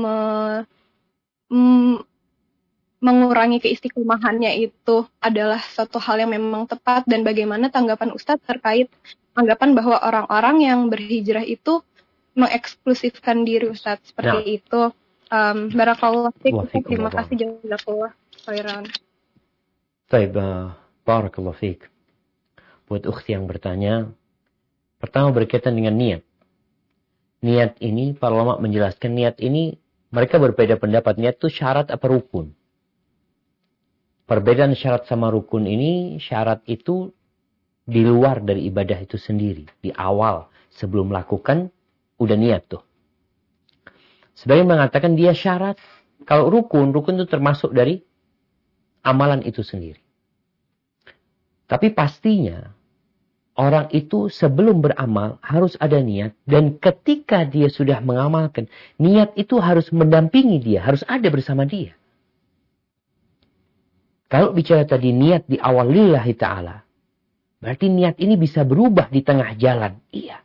mengurangi keistiqomahannya itu adalah suatu hal yang memang tepat, dan bagaimana tanggapan Ustadz terkait anggapan bahwa orang-orang yang berhijrah itu mengeksklusifkan diri, Ustadz, seperti itu. Barakallahu fiik. Terima kasih, jazakallah khairan.
Baik, barakallahu fiik. Buat ukhti yang bertanya, pertama berkaitan dengan niat. Niat ini, para ulama menjelaskan niat ini, mereka berbeda pendapat. Niat itu syarat apa rukun? Perbedaan syarat sama rukun ini, syarat itu di luar dari ibadah itu sendiri. Di awal, sebelum melakukan, udah niat tuh. Sebagian mengatakan dia syarat. Kalau rukun itu termasuk dari amalan itu sendiri. Tapi pastinya orang itu sebelum beramal harus ada niat. Dan ketika dia sudah mengamalkan, niat itu harus mendampingi dia. Harus ada bersama dia. Kalau bicara tadi niat di awal lillahi ta'ala. Berarti niat ini bisa berubah di tengah jalan. Iya.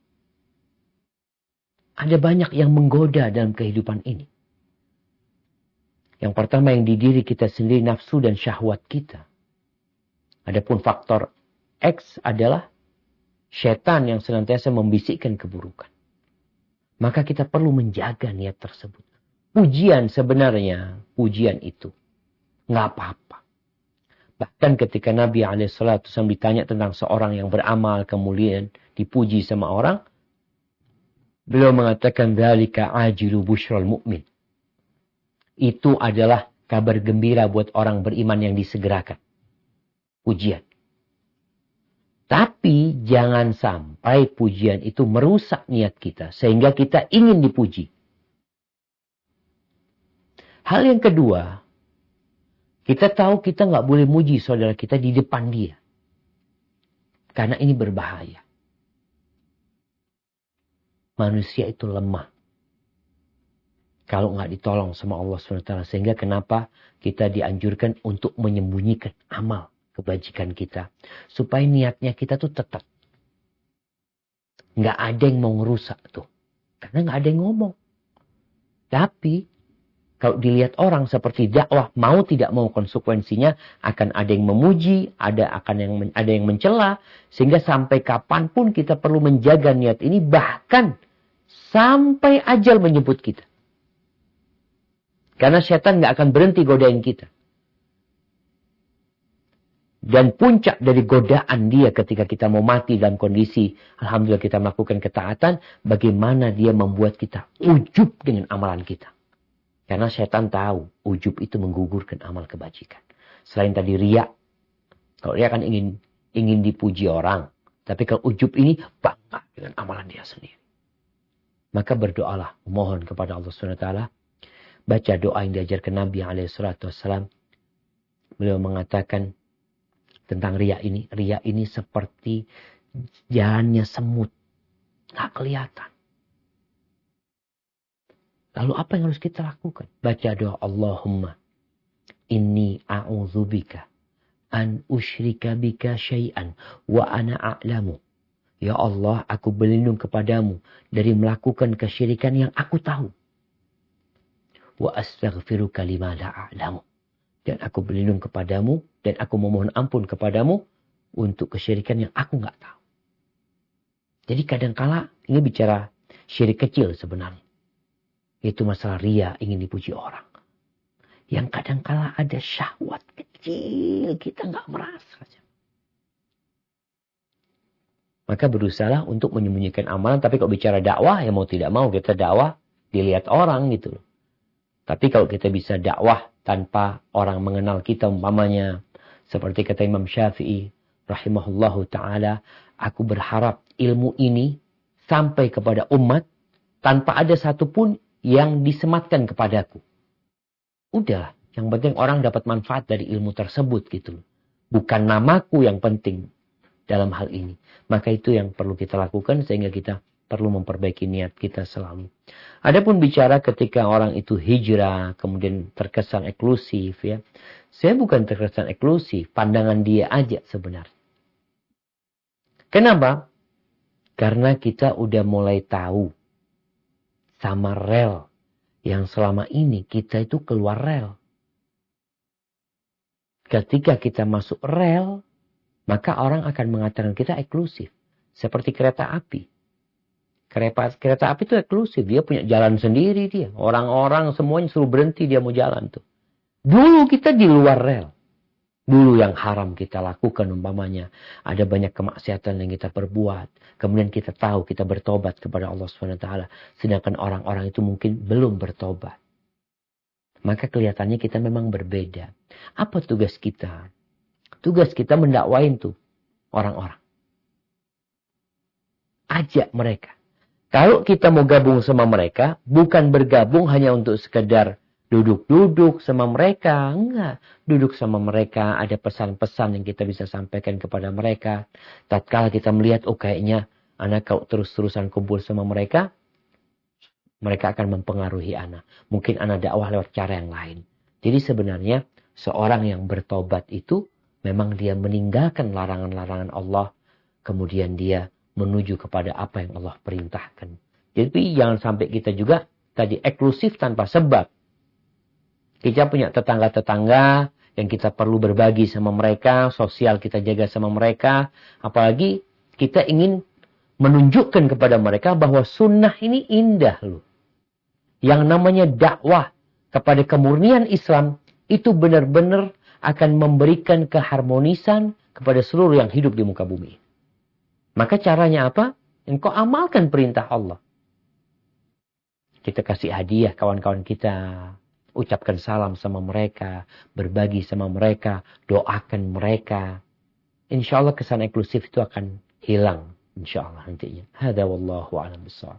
Ada banyak yang menggoda dalam kehidupan ini. Yang pertama yang di diri kita sendiri, nafsu dan syahwat kita. Adapun faktor X adalah setan yang senantiasa membisikkan keburukan. Maka kita perlu menjaga niat tersebut. Pujian sebenarnya, pujian itu nggak apa-apa. Bahkan ketika Nabi SAW ditanya tentang seorang yang beramal kemudian dipuji sama orang, beliau mengatakan dzalika ajilu busyral mu'min. Itu adalah kabar gembira buat orang beriman yang disegerakan. Pujian. Tapi jangan sampai pujian itu merusak niat kita. Sehingga kita ingin dipuji. Hal yang kedua. Kita tahu kita nggak boleh muji saudara kita di depan dia. Karena ini berbahaya. Manusia itu lemah. Kalau nggak ditolong sama Allah SWT. Sehingga kenapa kita dianjurkan untuk menyembunyikan amal kebajikan kita. Supaya niatnya kita tuh tetap. Nggak ada yang mau ngerusak tuh. Karena nggak ada yang ngomong. Tapi kalau dilihat orang seperti dakwah, mau tidak mau konsekuensinya akan ada yang memuji, ada yang mencela. Sehingga sampai kapanpun kita perlu menjaga niat ini. Bahkan sampai ajal menyebut kita. Karena setan nggak akan berhenti godain kita. Dan puncak dari godaan dia ketika kita mau mati dalam kondisi alhamdulillah kita melakukan ketaatan. Bagaimana dia membuat kita ujub dengan amalan kita. Karena setan tahu ujub itu menggugurkan amal kebajikan. Selain tadi riya. Kalau riya kan ingin dipuji orang. Tapi kalau ujub ini bangga dengan amalan dia sendiri. Maka berdoalah. Mohon kepada Allah SWT. Baca doa yang diajarkan Nabi SAW. Beliau mengatakan tentang riya ini. Riya ini seperti jalannya semut. Nggak kelihatan. Lalu apa yang harus kita lakukan? Baca doa Allahumma inni a'udzubika an usyrika bika syai'an wa ana a'lamu. Ya Allah, aku berlindung kepadamu dari melakukan kesyirikan yang aku tahu. Wa astaghfiruka lima la a'lamu. Dan aku berlindung kepadamu dan aku memohon ampun kepadamu untuk kesyirikan yang aku nggak tahu. Jadi kadangkala ini bicara syirik kecil sebenarnya. Itu masalah riya, ingin dipuji orang. Yang kadangkala ada syahwat kecil, kita nggak merasa. Maka berusaha untuk menyembunyikan amalan. Tapi kalau bicara dakwah, ya mau tidak mau kita dakwah, dilihat orang gitu. Tapi kalau kita bisa dakwah tanpa orang mengenal kita, umpamanya seperti kata Imam Syafi'i rahimahullahu ta'ala, aku berharap ilmu ini sampai kepada umat tanpa ada satupun yang disematkan kepadaku. Udah, yang penting orang dapat manfaat dari ilmu tersebut gitu. Bukan namaku yang penting dalam hal ini. Maka itu yang perlu kita lakukan sehingga kita perlu memperbaiki niat kita selalu. Adapun bicara ketika orang itu hijrah, kemudian terkesan eksklusif ya. Saya bukan terkesan eksklusif, pandangan dia aja sebenarnya. Kenapa? Karena kita udah mulai tahu sama rel yang selama ini kita itu keluar rel. Ketika kita masuk rel, maka orang akan mengatakan kita eksklusif. Seperti kereta api. Kereta api itu eksklusif. Dia punya jalan sendiri dia. Orang-orang semuanya suruh berhenti dia mau jalan tuh. Dulu kita di luar rel. Dulu yang haram kita lakukan umpamanya. Ada banyak kemaksiatan yang kita perbuat. Kemudian kita tahu kita bertobat kepada Allah SWT. Sedangkan orang-orang itu mungkin belum bertobat. Maka kelihatannya kita memang berbeda. Apa tugas kita? Tugas kita mendakwain tuh orang-orang. Ajak mereka. Kalau kita mau gabung sama mereka, bukan bergabung hanya untuk sekedar duduk-duduk sama mereka. Enggak. Duduk sama mereka, ada pesan-pesan yang kita bisa sampaikan kepada mereka. Tatkala kita melihat, oh kayaknya anak kalau terus-terusan kumpul sama mereka akan mempengaruhi anak. Mungkin anak dakwah lewat cara yang lain. Jadi sebenarnya seorang yang bertobat itu memang dia meninggalkan larangan-larangan Allah. Kemudian dia menuju kepada apa yang Allah perintahkan. Jadi jangan sampai kita juga tadi eksklusif tanpa sebab. Kita punya tetangga-tetangga yang kita perlu berbagi sama mereka, sosial kita jaga sama mereka. Apalagi kita ingin menunjukkan kepada mereka bahwa sunnah ini indah loh. Yang namanya dakwah kepada kemurnian Islam itu benar-benar akan memberikan keharmonisan kepada seluruh yang hidup di muka bumi. Maka caranya apa? Engkau amalkan perintah Allah. Kita kasih hadiah kawan-kawan kita. Ucapkan salam sama mereka. Berbagi sama mereka. Doakan mereka. Insya Allah kesan eksklusif itu akan hilang. Insya Allah nantinya. Hada wallahu a'lam bishawab.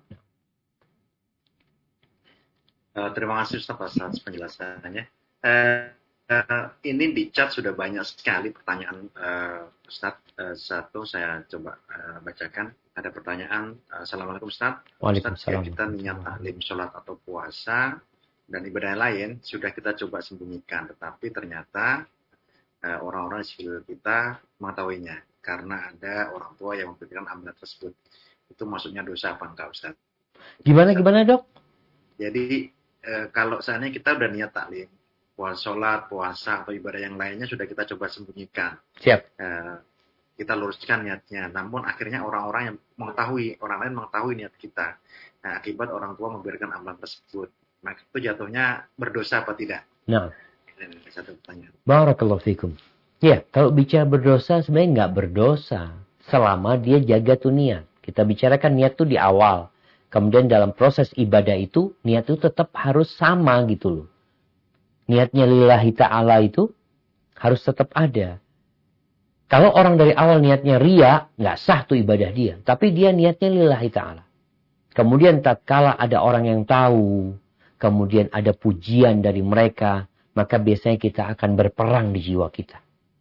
Terima kasih Ustaz atas penjelasannya. Ini di chat sudah banyak sekali pertanyaan Ustaz. Satu saya coba bacakan. Ada pertanyaan. Assalamualaikum Ustaz.
Waalaikumsalam.
Ustaz, kita niat taklim sholat atau puasa dan ibadah lain sudah kita coba sembunyikan, tetapi ternyata orang-orang di sekitar kita mengetahuinya karena ada orang tua yang memberikan amalan tersebut. Itu maksudnya dosa apa enggak Ustaz?
Gimana Dok?
Jadi kalau seandainya kita udah niat taklim, sholat, puasa atau ibadah yang lainnya sudah kita coba sembunyikan.
Siap.
Kita luruskan niatnya. Namun akhirnya orang-orang yang mengetahui, orang lain mengetahui niat kita. Nah, akibat orang tua memberikan amalan tersebut. Maka itu jatuhnya berdosa apa tidak?
Nah.
Ini satu pertanyaan.
Barakallahu fikum. Ya, kalau bicara berdosa sebenarnya nggak berdosa. Selama dia jaga tuh niat. Kita bicarakan niat tuh di awal. Kemudian dalam proses ibadah itu, niat itu tetap harus sama gitu loh. Niatnya lillahi ta'ala itu harus tetap ada. Kalau orang dari awal niatnya riya, nggak sah tuh ibadah dia. Tapi dia niatnya lillahi ta'ala. Kemudian tatkala ada orang yang tahu, kemudian ada pujian dari mereka, maka biasanya kita akan berperang di jiwa kita.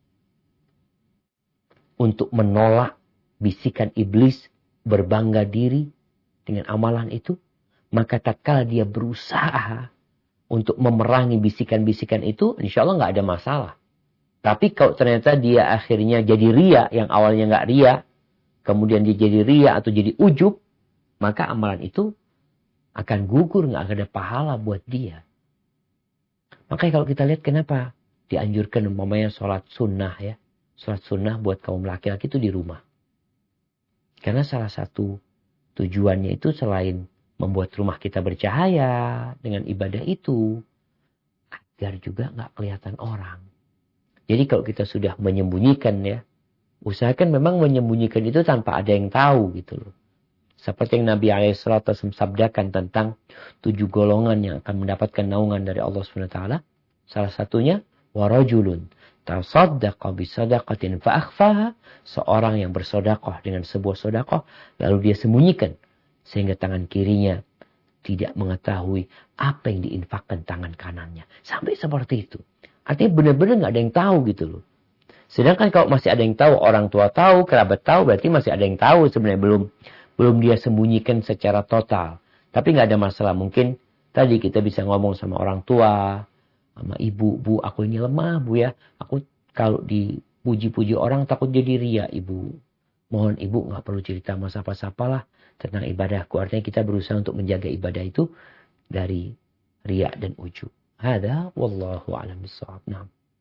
Untuk menolak bisikan iblis, berbangga diri dengan amalan itu, maka tatkala dia berusaha untuk memerangi bisikan-bisikan itu, insya Allah nggak ada masalah. Tapi kalau ternyata dia akhirnya jadi riya, yang awalnya nggak riya, kemudian dia jadi riya atau jadi ujub, maka amalan itu akan gugur, nggak ada pahala buat dia. Makanya kalau kita lihat kenapa dianjurkan umpamanya sholat sunnah ya. Sholat sunnah buat kaum laki-laki itu di rumah. Karena salah satu tujuannya itu selain membuat rumah kita bercahaya dengan ibadah itu, agar juga nggak kelihatan orang. Jadi kalau kita sudah menyembunyikan ya, usahakan memang menyembunyikan itu tanpa ada yang tahu gitu loh. Seperti yang Nabi SAW sabdakan tentang 7 golongan yang akan mendapatkan naungan dari Allah SWT. Salah satunya, warajulun tasaddaqa bisadaqatin fa'akhfaha. Seorang yang bersodakoh dengan sebuah sodakoh, lalu dia sembunyikan. Sehingga tangan kirinya tidak mengetahui apa yang diinfakkan tangan kanannya. Sampai seperti itu. Artinya benar-benar nggak ada yang tahu gitu loh. Sedangkan kalau masih ada yang tahu, orang tua tahu, kerabat tahu, berarti masih ada yang tahu sebenarnya belum dia sembunyikan secara total. Tapi nggak ada masalah. Mungkin tadi kita bisa ngomong sama orang tua, sama ibu, bu, aku ini lemah bu ya. Aku kalau dipuji-puji orang takut jadi ria ibu. Mohon ibu nggak perlu cerita sama siapa-siapa lah tentang ibadahku. Artinya kita berusaha untuk menjaga ibadah itu dari ria dan ujub. Hada wallahu a'lam bishawab. Nah.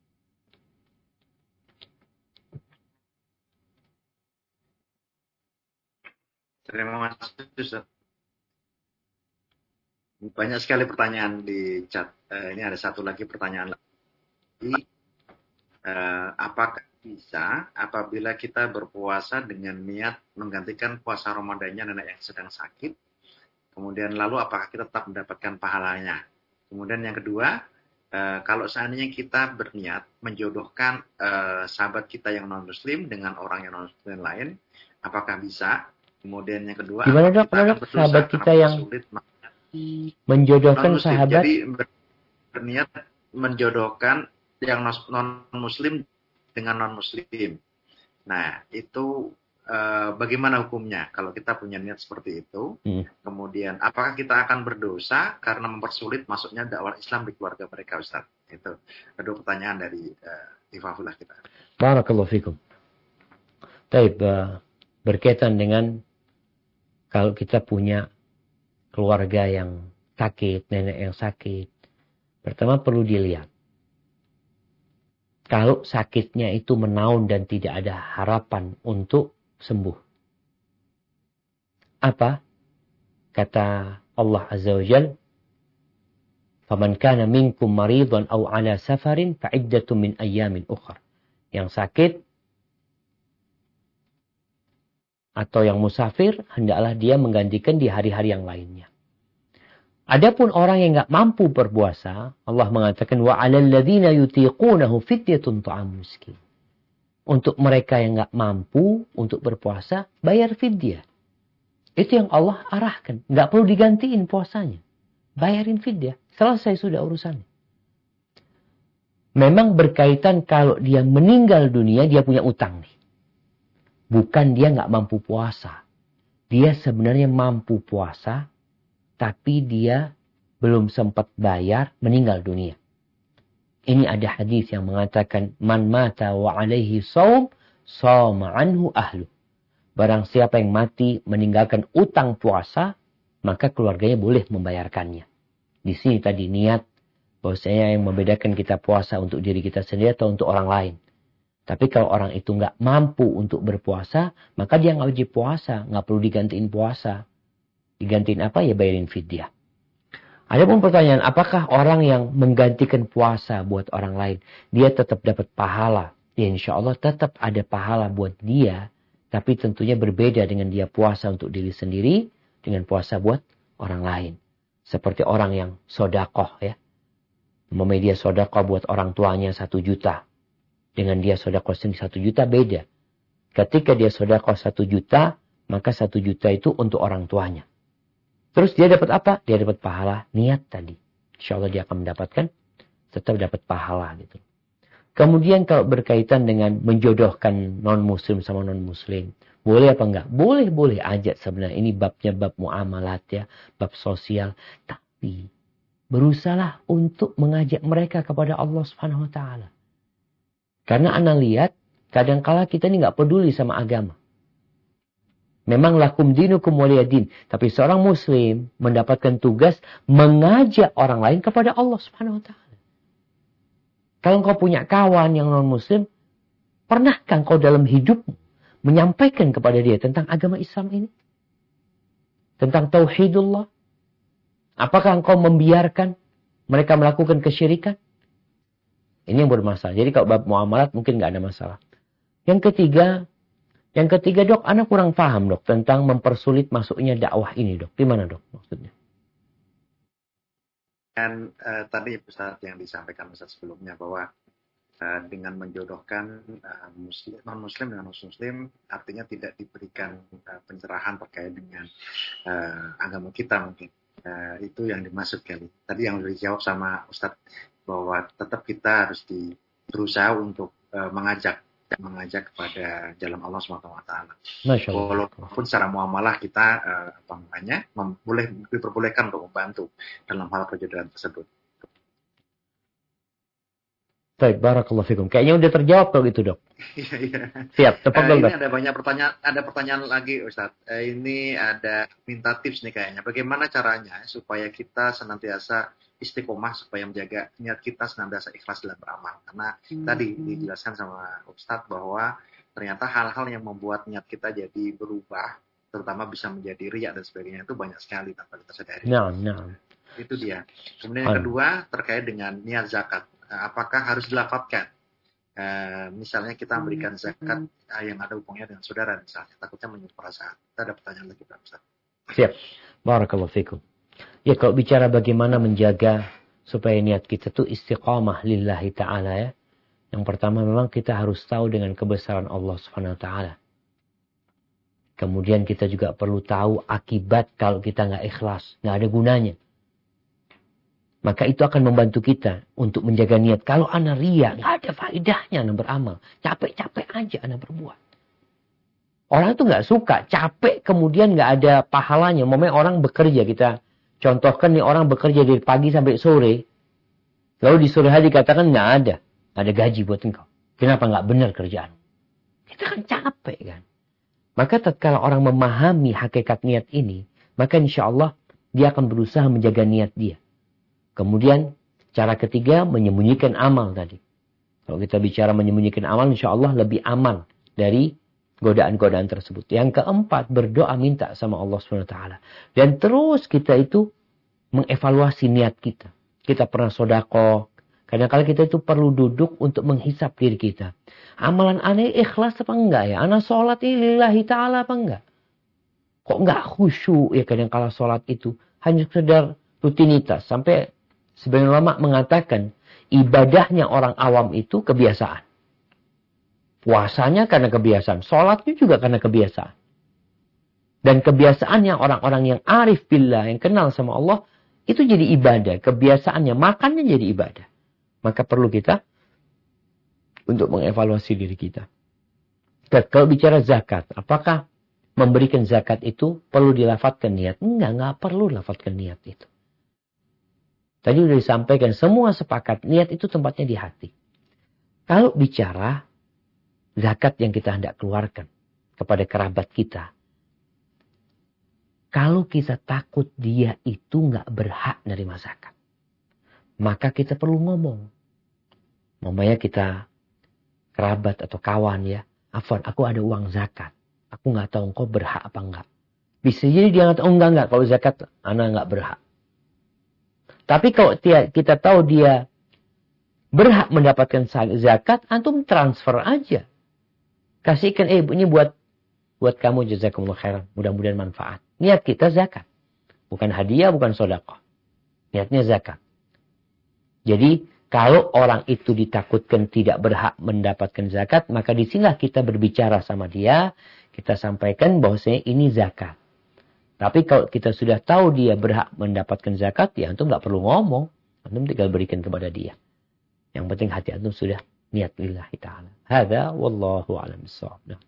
Terima kasih Ustaz. Banyak sekali pertanyaan di chat. Ini ada satu lagi pertanyaan lagi. Apakah bisa apabila kita berpuasa dengan niat menggantikan puasa Ramadannya nenek yang sedang sakit? Kemudian lalu apakah kita tetap mendapatkan pahalanya? Kemudian yang kedua, kalau seandainya kita berniat menjodohkan sahabat kita yang non-muslim dengan orang yang non-muslim lain, apakah bisa? Kemudian yang kedua,
gimana dok sahabat kita yang menjodohkan sahabat?
Jadi berniat menjodohkan yang non-muslim dengan non-muslim. Nah, itu bagaimana hukumnya kalau kita punya niat seperti itu? Kemudian, apakah kita akan berdosa karena mempersulit masuknya dakwah Islam di keluarga mereka, Ustaz? Itu ada pertanyaan dari Ifafullah kita.
Barakallahu fikum. Taib, berkaitan dengan kalau kita punya keluarga yang sakit, nenek yang sakit, pertama perlu dilihat. Kalau sakitnya itu menaun dan tidak ada harapan untuk sembuh. Apa? Kata Allah Azza wa Jalla, "Faman kana minkum maridan aw ala safarin fa iddatun min ayyamin ukhra." Yang sakit atau yang musafir, hendaklah dia menggantikan di hari-hari yang lainnya. Adapun orang yang enggak mampu berpuasa, Allah mengatakan wa 'alal ladzina yutiqunahu fidyatun ta'am miskin. Untuk mereka yang enggak mampu untuk berpuasa, bayar fidyah. Itu yang Allah arahkan, enggak perlu digantiin puasanya. Bayarin fidyah, selesai sudah urusannya. Memang berkaitan kalau dia meninggal dunia, dia punya utang nih. Bukan dia enggak mampu puasa. Dia sebenarnya mampu puasa, tapi dia belum sempat bayar, meninggal dunia. Ini ada hadis yang mengatakan, man mata wa alaihi shaum, shoma anhu ahlu. Barang siapa yang mati meninggalkan utang puasa, maka keluarganya boleh membayarkannya. Di sini tadi niat, bahwasanya yang membedakan kita puasa untuk diri kita sendiri atau untuk orang lain. Tapi kalau orang itu nggak mampu untuk berpuasa, maka dia nggak wajib puasa, nggak perlu digantiin puasa. Digantiin apa? Ya bayarin fidyah. Adapun pertanyaan, apakah orang yang menggantikan puasa buat orang lain, dia tetap dapat pahala? Ya insya Allah tetap ada pahala buat dia, tapi tentunya berbeda dengan dia puasa untuk diri sendiri, dengan puasa buat orang lain. Seperti orang yang sodakoh ya. Dia sodakoh buat orang tuanya 1 juta. Dengan dia sodakoh sendiri 1 juta beda. Ketika dia sodakoh 1 juta, maka 1 juta itu untuk orang tuanya. Terus dia dapat apa? Dia dapat pahala niat tadi. Insya Allah dia akan mendapatkan, tetap dapat pahala gitu. Kemudian kalau berkaitan dengan menjodohkan non-muslim sama non-muslim. Boleh apa enggak? Boleh aja sebenarnya. Ini babnya bab muamalat ya. Bab sosial. Tapi berusahalah untuk mengajak mereka kepada Allah Subhanahu Wa Taala. Karena ana lihat kadangkala kita ini enggak peduli sama agama. Memang lakum dinukum waliyadin. Tapi seorang muslim mendapatkan tugas mengajak orang lain kepada Allah Subhanahu Wa Taala. Kalau engkau punya kawan yang non-muslim, pernahkah engkau dalam hidupmu menyampaikan kepada dia tentang agama Islam ini? Tentang tauhidullah? Apakah engkau membiarkan mereka melakukan kesyirikan? Ini yang bermasalah. Jadi kalau bab muamalat mungkin nggak ada masalah. Yang ketiga dok, anak kurang paham dok tentang mempersulit masuknya dakwah ini dok. Gimana dok maksudnya?
Dan tadi Ustaz yang disampaikan Ustaz sebelumnya bahwa dengan menjodohkan non-muslim dengan muslim artinya tidak diberikan pencerahan terkait dengan agama kita mungkin. Itu yang dimaksud kali. Tadi yang dijawab sama Ustaz bahwa tetap kita harus berusaha untuk mengajak kepada jalan Allah SWT. Walaupun secara muamalah kita boleh diperbolehkan untuk membantu dalam hal perjodohan tersebut.
Baik, barakallahu fikum. Kayaknya udah terjawab kalau gitu dok.
Iya.
Siap, tafadhol dok.
Ini ada banyak pertanyaan, ada pertanyaan lagi Ustaz. Ini ada minta tips nih kayaknya. Bagaimana caranya supaya kita senantiasa istiqomah supaya menjaga niat kita senantiasa ikhlas dalam beramal. Karena tadi dijelaskan sama Ustaz bahwa ternyata hal-hal yang membuat niat kita jadi berubah, terutama bisa menjadi riya dan sebagainya itu banyak sekali tanpa kita sadari.
Nah.
Itu dia. Kemudian yang kedua terkait dengan niat zakat. Apakah harus dilafadzkan? Misalnya kita memberikan zakat yang ada hubungannya dengan saudara misalnya, takutnya menyuruh perasaan. Kita ada pertanyaan lagi Pak Ustaz.
Siap. Barakallahu fikum. Ya kalau bicara bagaimana menjaga supaya niat kita tuh istiqamah lillahi ta'ala ya. Yang pertama memang kita harus tahu dengan kebesaran Allah Subhanahu Wa Ta'ala. Kemudian kita juga perlu tahu akibat kalau kita nggak ikhlas. Nggak ada gunanya. Maka itu akan membantu kita untuk menjaga niat. Kalau ana ria, nggak ada faedahnya ana beramal. Capek-capek aja ana berbuat. Orang itu nggak suka, capek kemudian nggak ada pahalanya. Momennya orang bekerja, kita contohkan nih orang bekerja dari pagi sampai sore. Lalu di sore hari dikatakan nggak ada gaji buat engkau. Kenapa nggak benar kerjaan? Kita kan capek kan. Maka tatkala orang memahami hakikat niat ini, maka insya Allah dia akan berusaha menjaga niat dia. Kemudian cara ketiga menyembunyikan amal tadi. Kalau kita bicara menyembunyikan amal, insya Allah lebih aman dari godaan-godaan tersebut. Yang keempat, berdoa minta sama Allah SWT. Dan terus kita itu mengevaluasi niat kita. Kita pernah sedekah. Kadang-kadang kita itu perlu duduk untuk menghisap diri kita. Amalan aneh ikhlas apa enggak ya? Ana sholat ini lillahi ta'ala apa enggak? Kok enggak khusyuk ya kadang-kadang sholat itu? Hanya sekedar rutinitas. Sampai sebagian ulama mengatakan ibadahnya orang awam itu kebiasaan. Puasanya karena kebiasaan. Sholatnya juga karena kebiasaan. Dan kebiasaannya orang-orang yang arif billah, yang kenal sama Allah, itu jadi ibadah. Kebiasaannya, makannya jadi ibadah. Maka perlu kita untuk mengevaluasi diri kita. Kalau bicara zakat, apakah memberikan zakat itu perlu dilafadzkan niat? Enggak perlu lafadzkan niat itu. Tadi sudah disampaikan, semua sepakat niat itu tempatnya di hati. Kalau bicara zakat yang kita hendak keluarkan kepada kerabat kita, kalau kita takut dia itu nggak berhak menerima zakat, maka kita perlu ngomong. Mamanya kita kerabat atau kawan ya, Afwan, aku ada uang zakat. Aku nggak tahu engkau berhak apa enggak. Bisa jadi dia nggak tahu, enggak. Kalau zakat, anak nggak berhak. Tapi kalau kita tahu dia berhak mendapatkan zakat, antum transfer aja. Kasihkan, ini buat kamu, jazakumullah khairan. Mudah-mudahan manfaat. Niat kita zakat. Bukan hadiah, bukan sedekah. Niatnya zakat. Jadi, kalau orang itu ditakutkan tidak berhak mendapatkan zakat, maka disinilah kita berbicara sama dia. Kita sampaikan bahwasanya ini zakat. Tapi kalau kita sudah tahu dia berhak mendapatkan zakat, ya antum nggak perlu ngomong. Antum tinggal berikan kepada dia. Yang penting hati antum sudah niat lillahi ta'ala. Hadza wallahu a'lam bissawab.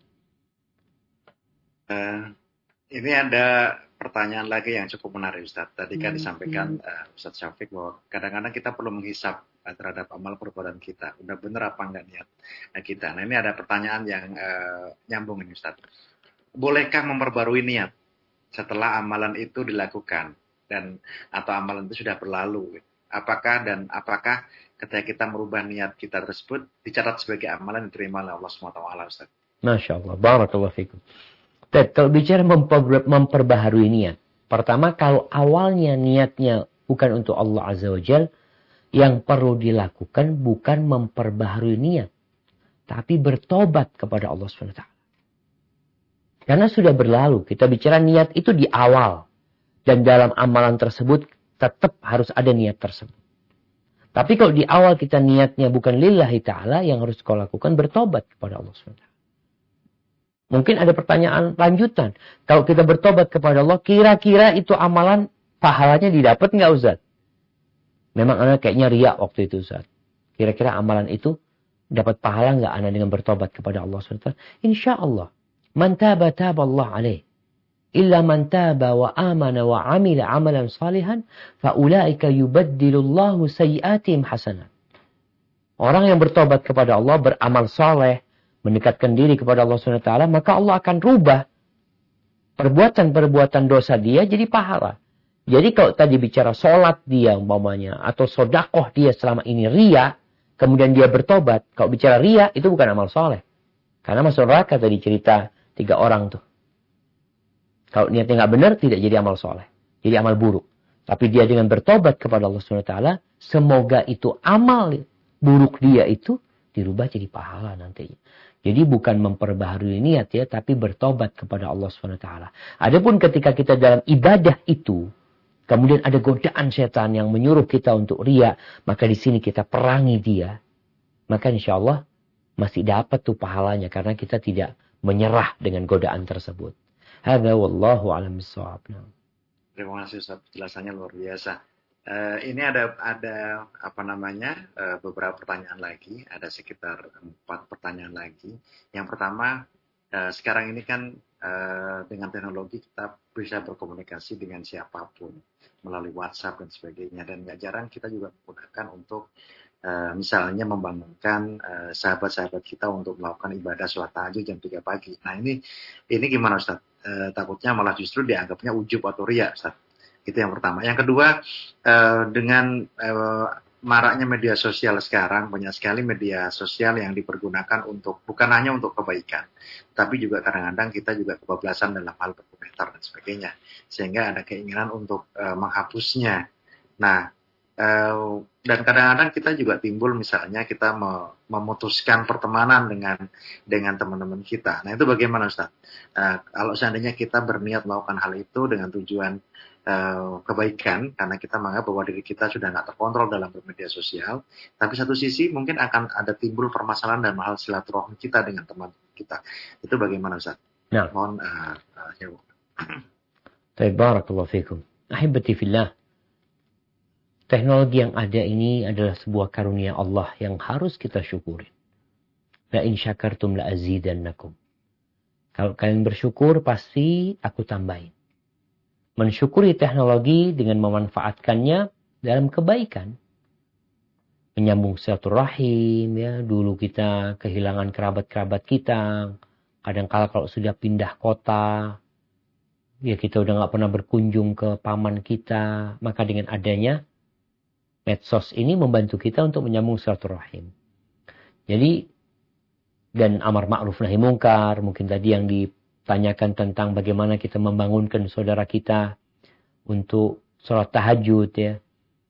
Ini ada pertanyaan lagi yang cukup menarik, Ustaz. Tadi kan disampaikan Ustaz Syafiq bahwa kadang-kadang kita perlu menghisap terhadap amal perbuatan kita. Udah benar apa enggak niat kita. Nah, ini ada pertanyaan yang nyambung ini, Ustaz. Bolehkah memperbarui niat setelah amalan itu dilakukan atau amalan itu sudah berlalu? Apakah ketika kita merubah niat kita tersebut dicatat sebagai amalan yang diterima oleh Allah SWT, Ustaz?
Masya Allah, barakallahu fikum. Kalau bicara memperbaharui niat, pertama kalau awalnya niatnya bukan untuk Allah Azza wa Jalla, yang perlu dilakukan bukan memperbaharui niat, tapi bertobat kepada Allah SWT. Karena sudah berlalu, kita bicara niat itu di awal. Dan dalam amalan tersebut tetap harus ada niat tersebut. Tapi kalau di awal kita niatnya bukan lillahi ta'ala, yang harus kau lakukan bertobat kepada Allah SWT. Mungkin ada pertanyaan lanjutan. Kalau kita bertobat kepada Allah, kira-kira itu amalan pahalanya didapat nggak, Ustaz? Memang anak kayaknya riak waktu itu, Ustaz. Kira-kira amalan itu dapat pahala nggak anak dengan bertobat kepada Allah SWT? Insya Allah. Man taba Allah alaih. Illa man taba wa amana wa amila amalan salihan. Fa'ulaika yubaddilullahu sayyiatihim hasanat. Orang yang bertobat kepada Allah, beramal saleh, mendekatkan diri kepada Allah SWT, maka Allah akan rubah perbuatan-perbuatan dosa dia jadi pahala. Jadi kalau tadi bicara sholat dia umpamanya, atau sodakoh dia selama ini ria, kemudian dia bertobat, kalau bicara ria itu bukan amal soleh. Karena masuk neraka tadi cerita 3 orang tuh. Kalau niatnya nggak benar, tidak jadi amal soleh. Jadi amal buruk. Tapi dia dengan bertobat kepada Allah SWT, semoga itu amal buruk dia itu dirubah jadi pahala nantinya. Jadi bukan memperbaharui niat ya, tapi bertobat kepada Allah SWT. Adapun ketika kita dalam ibadah itu, kemudian ada godaan setan yang menyuruh kita untuk riya, maka di sini kita perangi dia. Maka insya Allah masih dapat tuh pahalanya karena kita tidak menyerah dengan godaan tersebut. Hadza wallahu a'lam bissawab.
Terima kasih, Ustaz. Penjelasannya luar biasa. Ini ada apa namanya beberapa pertanyaan lagi, ada sekitar 4 pertanyaan lagi. Yang pertama, sekarang ini kan dengan teknologi kita bisa berkomunikasi dengan siapapun melalui WhatsApp dan sebagainya, dan nggak jarang kita juga menggunakan untuk misalnya membangunkan sahabat-sahabat kita untuk melakukan ibadah sholat tahajud jam 3 pagi. Nah ini gimana Ustaz? Takutnya malah justru dianggapnya ujub atau riya, Ustaz. Itu yang pertama. Yang kedua, dengan maraknya media sosial sekarang, banyak sekali media sosial yang dipergunakan untuk bukan hanya untuk kebaikan, tapi juga kadang-kadang kita juga kebablasan dalam hal berkomentar dan sebagainya, sehingga ada keinginan untuk menghapusnya. Nah, dan kadang-kadang kita juga timbul misalnya kita memutuskan pertemanan dengan teman-teman kita. Nah itu bagaimana Ustaz? Kalau seandainya kita berniat melakukan hal itu dengan tujuan kebaikan, karena kita menganggap bahwa diri kita sudah nggak terkontrol dalam bermedia sosial, tapi satu sisi mungkin akan ada timbul permasalahan dalam hal silaturahmi kita dengan teman kita. Itu bagaimana Ustaz?
Nah.
Mohon jawab.
Barakallahu fikum. Ahibati fillah. Teknologi yang ada ini adalah sebuah karunia Allah yang harus kita syukuri. La in syakartum la azidannakum. Kalau kalian bersyukur, pasti aku tambahin. Mensyukuri teknologi dengan memanfaatkannya dalam kebaikan. Menyambung silaturahim, ya. Dulu kita kehilangan kerabat-kerabat kita. Kadang-kala kalau sudah pindah kota, ya kita udah nggak pernah berkunjung ke paman kita. Maka dengan adanya medsos ini membantu kita untuk menyambung silaturahim. Jadi, dan amar ma'ruf nahi mungkar, mungkin tadi yang ditanyakan tentang bagaimana kita membangunkan saudara kita untuk sholat tahajud, ya.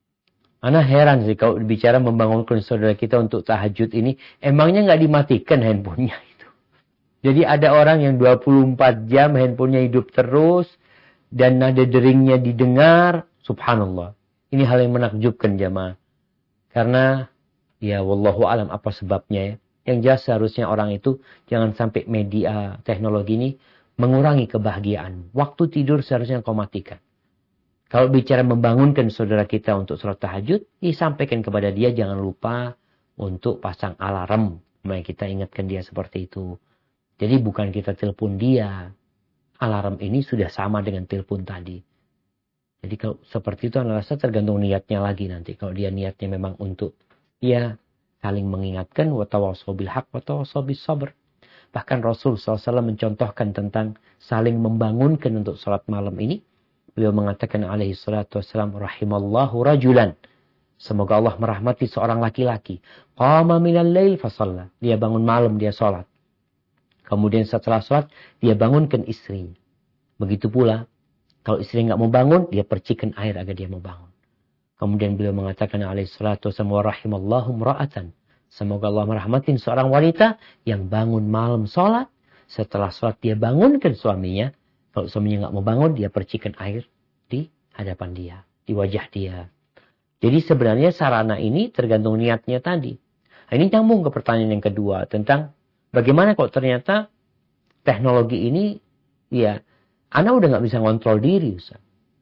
Ana heran sih kalau bicara membangunkan saudara kita untuk tahajud ini, emangnya nggak dimatikan handphonenya itu. Jadi ada orang yang 24 jam handphonenya hidup terus, dan nada deringnya didengar, subhanallah. Ini hal yang menakjubkan jamaah. Karena, ya wallahu alam apa sebabnya, ya. Yang jelas seharusnya orang itu jangan sampai media teknologi ini mengurangi kebahagiaan. Waktu tidur seharusnya kau matikan. Kalau bicara membangunkan saudara kita untuk sholat tahajud, disampaikan kepada dia jangan lupa untuk pasang alarm. Supaya kita ingatkan dia seperti itu. Jadi bukan kita telepon dia. Alarm ini sudah sama dengan telepon tadi. Jadi kalau seperti itu Anda rasa tergantung niatnya lagi nanti. Kalau dia niatnya memang untuk ya saling mengingatkan, wa tawassaw bil haqq wa tawassaw bis sabr. Bahkan Rasul SAW mencontohkan tentang saling membangunkan untuk salat malam ini. Beliau mengatakan alaihi salatu wassalam, rahimallahu rajulan. Semoga Allah merahmati seorang laki-laki. Qama minal lail fasalla. Dia bangun malam, dia salat. Kemudian setelah salat, dia bangunkan istrinya. Begitu pula, kalau istri nggak mau bangun, dia percikan air agar dia mau bangun. Kemudian beliau mengatakan alaihi salatu wassalam, wa rahimallahu mra'atan. Semoga Allah merahmatin seorang wanita yang bangun malam salat. Setelah salat dia bangunkan suaminya. Kalau suaminya nggak mau bangun, dia percikan air di hadapan dia, di wajah dia. Jadi sebenarnya sarana ini tergantung niatnya tadi. Nah, ini nyambung ke pertanyaan yang kedua tentang bagaimana kalau ternyata teknologi ini, ya, Anda udah nggak bisa ngontrol diri, Ustaz.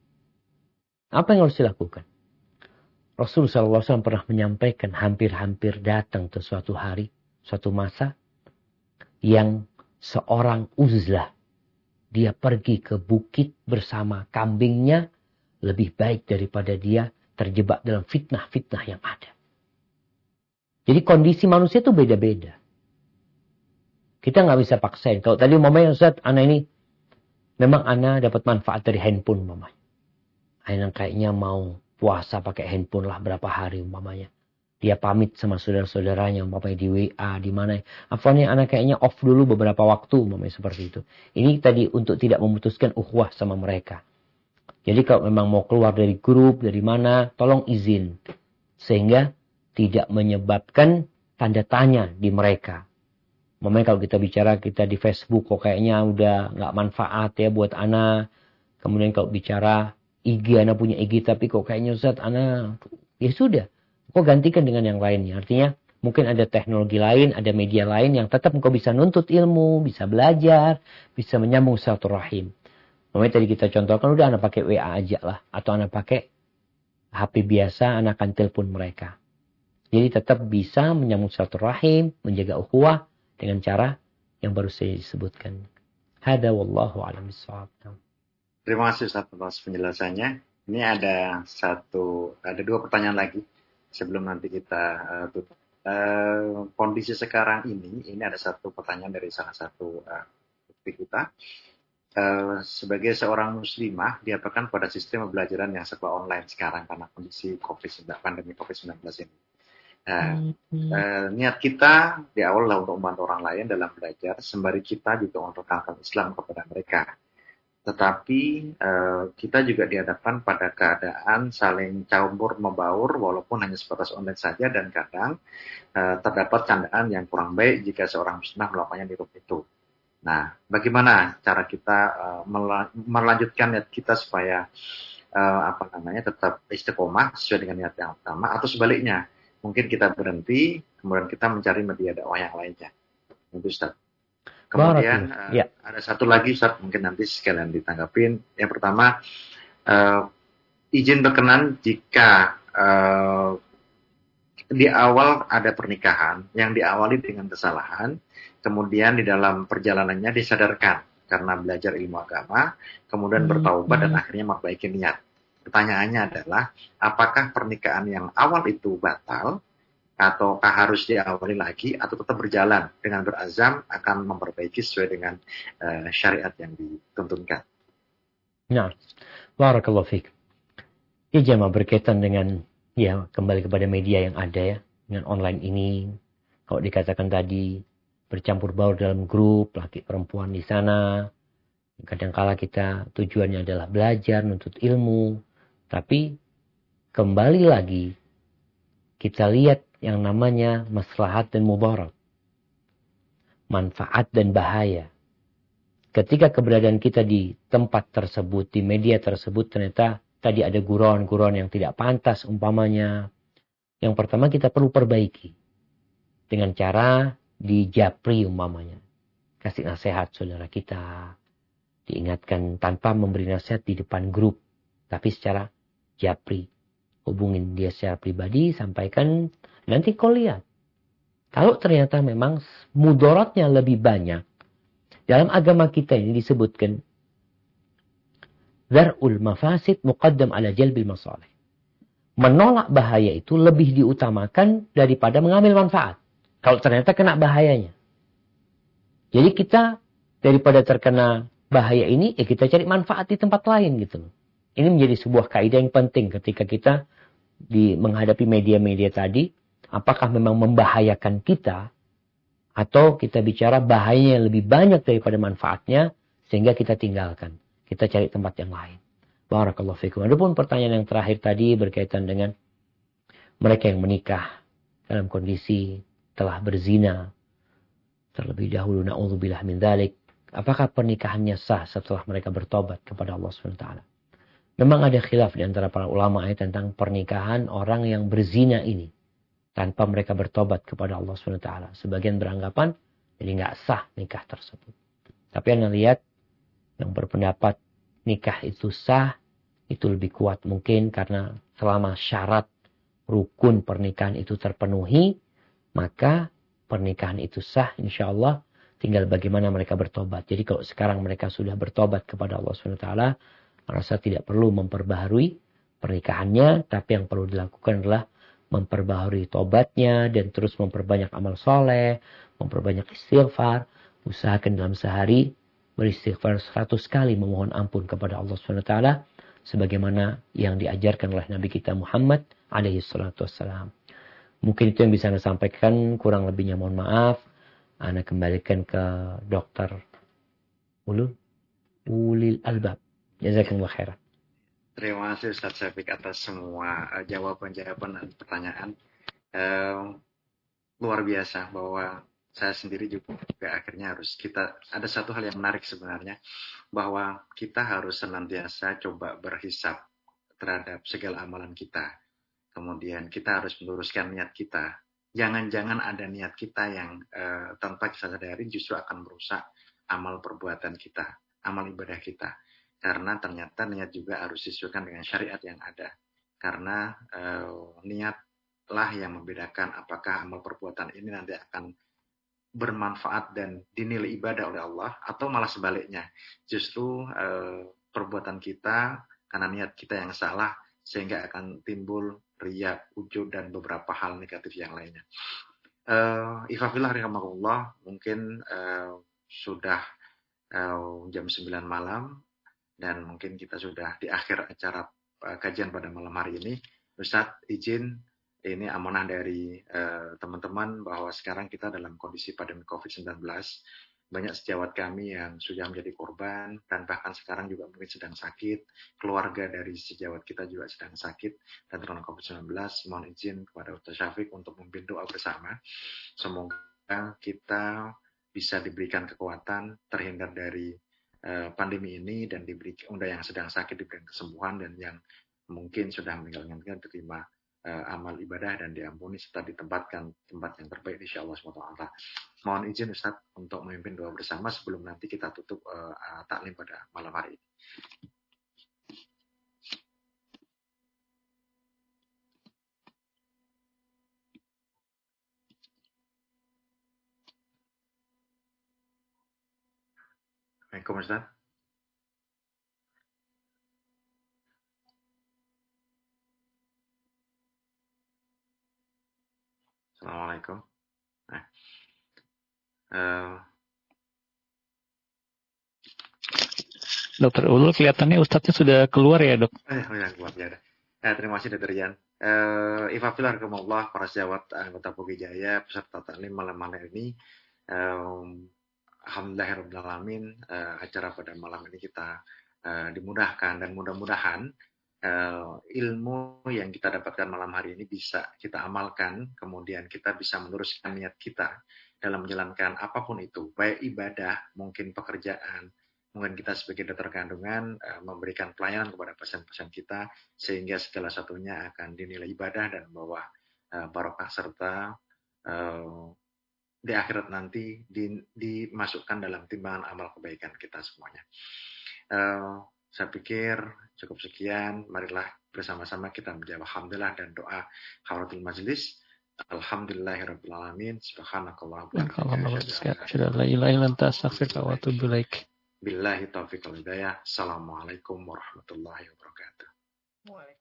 Apa yang harus dilakukan? Rasulullah SAW pernah menyampaikan hampir-hampir datang ke suatu hari, suatu masa yang seorang uzlah. Dia pergi ke bukit bersama kambingnya lebih baik daripada dia terjebak dalam fitnah-fitnah yang ada. Jadi kondisi manusia itu beda-beda. Kita nggak bisa paksain. Kalau tadi umpamanya Ustaz, Ana ini memang Ana dapat manfaat dari handphone umpamanya. Ana kayaknya mau puasa pakai handphone lah berapa hari umpamanya. Dia pamit sama saudara-saudaranya, umpamanya di WA, di mana. Akhirnya anak kayaknya off dulu beberapa waktu, umpamanya seperti itu. Ini tadi untuk tidak memutuskan ukhuwah sama mereka. Jadi kalau memang mau keluar dari grup, dari mana, tolong izin. Sehingga tidak menyebabkan tanda tanya di mereka. Umpamanya kalau kita bicara kita di Facebook, kok kayaknya udah nggak manfaat ya buat anak. Kemudian kalau bicara IG, anak punya IG, tapi kok kayaknya Ustaz, anak, ya sudah. Kau gantikan dengan yang lainnya. Artinya mungkin ada teknologi lain, ada media lain yang tetap engkau bisa nuntut ilmu, bisa belajar, bisa menyambung silaturahim. Makanya tadi kita contohkan udah anak pakai WA aja lah. Atau anak pakai HP biasa, anak akan telepon mereka. Jadi tetap bisa menyambung silaturahim, menjaga ukhuwah dengan cara yang baru saya disebutkan. Hada wallahu a'lam bishawab.
Terima kasih Ustaz atas penjelasannya. Ini ada dua pertanyaan lagi sebelum nanti kita tutup. Kondisi sekarang ini ada satu pertanyaan dari salah satu bukti kita. Sebagai seorang muslimah, diapakan pada sistem pembelajaran yang serba online sekarang karena kondisi pandemi COVID-19 ini. Niat kita di awal adalah untuk membantu orang lain dalam belajar, sembari kita juga memperkenalkan Islam kepada mereka. Tetapi kita juga dihadapkan pada keadaan saling campur membaur walaupun hanya sebatas online saja, dan kadang terdapat candaan yang kurang baik jika seorang muslimah melakukannya di grup itu. Nah, bagaimana cara kita melanjutkan niat kita supaya tetap istiqomah sesuai dengan niat yang utama, atau sebaliknya, mungkin kita berhenti, kemudian kita mencari media dakwah yang lainnya. Itu Ustaz. Kemudian ada satu lagi Ustaz, mungkin nanti sekalian ditanggapin. Yang pertama, izin berkenan jika di awal ada pernikahan yang diawali dengan kesalahan, kemudian di dalam perjalanannya disadarkan karena belajar ilmu agama, kemudian bertaubat dan akhirnya memperbaiki niat. Pertanyaannya adalah, apakah pernikahan yang awal itu batal, ataukah harus diawali lagi, atau tetap berjalan dengan berazam akan memperbaiki sesuai dengan syariat yang dituntunkan?
Nah, barakallahu fiik. Ya, jamaah, berkaitan dengan kembali kepada media yang ada ya, dengan online ini. Kalau dikatakan tadi bercampur baur dalam grup laki perempuan di sana, kadangkala kita tujuannya adalah belajar, nuntut ilmu, tapi kembali lagi kita lihat yang namanya maslahat dan mudarat, manfaat dan bahaya. Ketika keberadaan kita di tempat tersebut, di media tersebut, ternyata tadi ada gurauan-gurauan yang tidak pantas umpamanya. Yang pertama kita perlu perbaiki dengan cara dijapri umpamanya. Kasih nasihat saudara kita, diingatkan tanpa memberi nasihat di depan grup, tapi secara japri. Hubungin dia secara pribadi, sampaikan, nanti kau lihat. Kalau ternyata memang mudaratnya lebih banyak, dalam agama kita ini disebutkan, Zar'ul mafasid muqaddam ala jalbil masalih. Menolak bahaya itu lebih diutamakan daripada mengambil manfaat. Kalau ternyata kena bahayanya. Jadi kita daripada terkena bahaya ini, kita cari manfaat di tempat lain gitu loh. Ini menjadi sebuah kaidah yang penting ketika kita menghadapi media-media tadi. Apakah memang membahayakan kita, atau kita bicara bahayanya yang lebih banyak daripada manfaatnya, sehingga kita tinggalkan. Kita cari tempat yang lain. Barakallahu fikum. Adapun pertanyaan yang terakhir tadi berkaitan dengan mereka yang menikah dalam kondisi telah berzina terlebih dahulu, na'udzubillah min dzalik. Apakah pernikahannya sah setelah mereka bertobat kepada Allah SWT? Memang ada khilaf di antara para ulama tentang pernikahan orang yang berzina ini tanpa mereka bertobat kepada Allah SWT. Sebagian beranggapan jadi nggak sah nikah tersebut. Tapi Anda lihat yang berpendapat nikah itu sah, itu lebih kuat mungkin karena selama syarat rukun pernikahan itu terpenuhi, maka pernikahan itu sah insya Allah, tinggal bagaimana mereka bertobat. Jadi kalau sekarang mereka sudah bertobat kepada Allah SWT, merasa tidak perlu memperbaharui pernikahannya, tapi yang perlu dilakukan adalah memperbaharui tobatnya dan terus memperbanyak amal soleh, memperbanyak istighfar. Usahakan dalam sehari beristighfar 100 kali memohon ampun kepada Allah SWT, sebagaimana yang diajarkan oleh Nabi kita Muhammad alaihi salatu wassalam. Mungkin itu yang bisa Anda sampaikan, kurang lebihnya mohon maaf. Anda kembalikan ke Dr. Ulil Albab. Jazakumullah khairan.
Terima kasih Ustaz Syafiq atas semua jawaban-jawaban dan pertanyaan. Luar biasa bahwa saya sendiri juga akhirnya ada satu hal yang menarik sebenarnya, bahwa kita harus senantiasa coba berhisab terhadap segala amalan kita. Kemudian kita harus meluruskan niat kita. Jangan-jangan ada niat kita yang tanpa kita sadari justru akan merusak amal perbuatan kita, amal ibadah kita. Karena ternyata niat juga harus disesuaikan dengan syariat yang ada. karena niatlah yang membedakan apakah amal perbuatan ini nanti akan bermanfaat dan dinilai ibadah oleh Allah, atau malah sebaliknya, justru perbuatan kita karena niat kita yang salah sehingga akan timbul riya, ujub, dan beberapa hal negatif yang lainnya. Ifafillah rahimahullah, mungkin sudah jam 9 malam dan mungkin kita sudah di akhir acara kajian pada malam hari ini. Ustadz izin, ini amanah dari teman-teman bahwa sekarang kita dalam kondisi pandemi COVID-19. Banyak sejawat kami yang sudah menjadi korban dan bahkan sekarang juga mungkin sedang sakit. Keluarga dari sejawat kita juga sedang sakit dan terkena COVID-19. Mohon izin kepada Ustaz Syafiq untuk memimpin doa bersama. Semoga kita bisa diberikan kekuatan terhindar dari pandemi ini dan diberikan yang sedang sakit diberikan kesembuhan, dan yang mungkin sudah meninggal terima amal ibadah dan diampuni serta ditempatkan tempat yang terbaik insyaallah SWT. Mohon izin Ustaz untuk memimpin doa bersama sebelum nanti kita tutup taklim pada malam hari ini. Assalamualaikum Ustaz. Assalamualaikum.
Dokter Ulul, kelihatannya Ustadznya sudah keluar ya, Dok?
Ya, keluar ya. Terima kasih Dr. Rian. Ifafillah rahimahullah, para sejawat anggota Pogi Jaya, peserta taklim malam ini. Alhamdulillahirrahmanirrahim, acara pada malam ini kita dimudahkan, dan mudah-mudahan ilmu yang kita dapatkan malam hari ini bisa kita amalkan, kemudian kita bisa meneruskan niat kita dalam menjalankan apapun itu, baik ibadah, mungkin pekerjaan, mungkin kita sebagai dokter kandungan memberikan pelayanan kepada pasien-pasien kita, sehingga segala satunya akan dinilai ibadah dan membawa barokah serta di akhirat nanti dimasukkan dalam timbangan amal kebaikan kita semuanya. Saya pikir cukup sekian. Marilah bersama-sama kita menjawab alhamdulillah dan doa kafaratul majlis. Alhamdulillahirabbil alamin. Subhanakallahumma wa bihamdika, asyhadu an la ilaha illa anta, astaghfiruka wa atubu ilaik. Billahi taufiq wal hidayah. Assalamualaikum warahmatullahi wabarakatuh. Waalaikumsalam.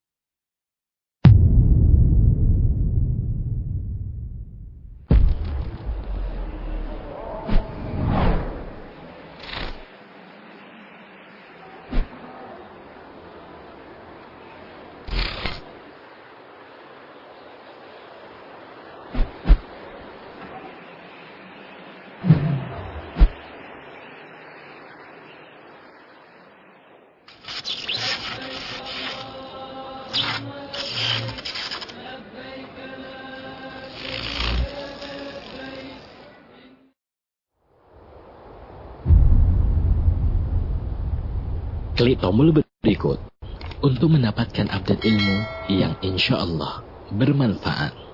Klik tombol berikut untuk mendapatkan update ilmu yang insya Allah bermanfaat.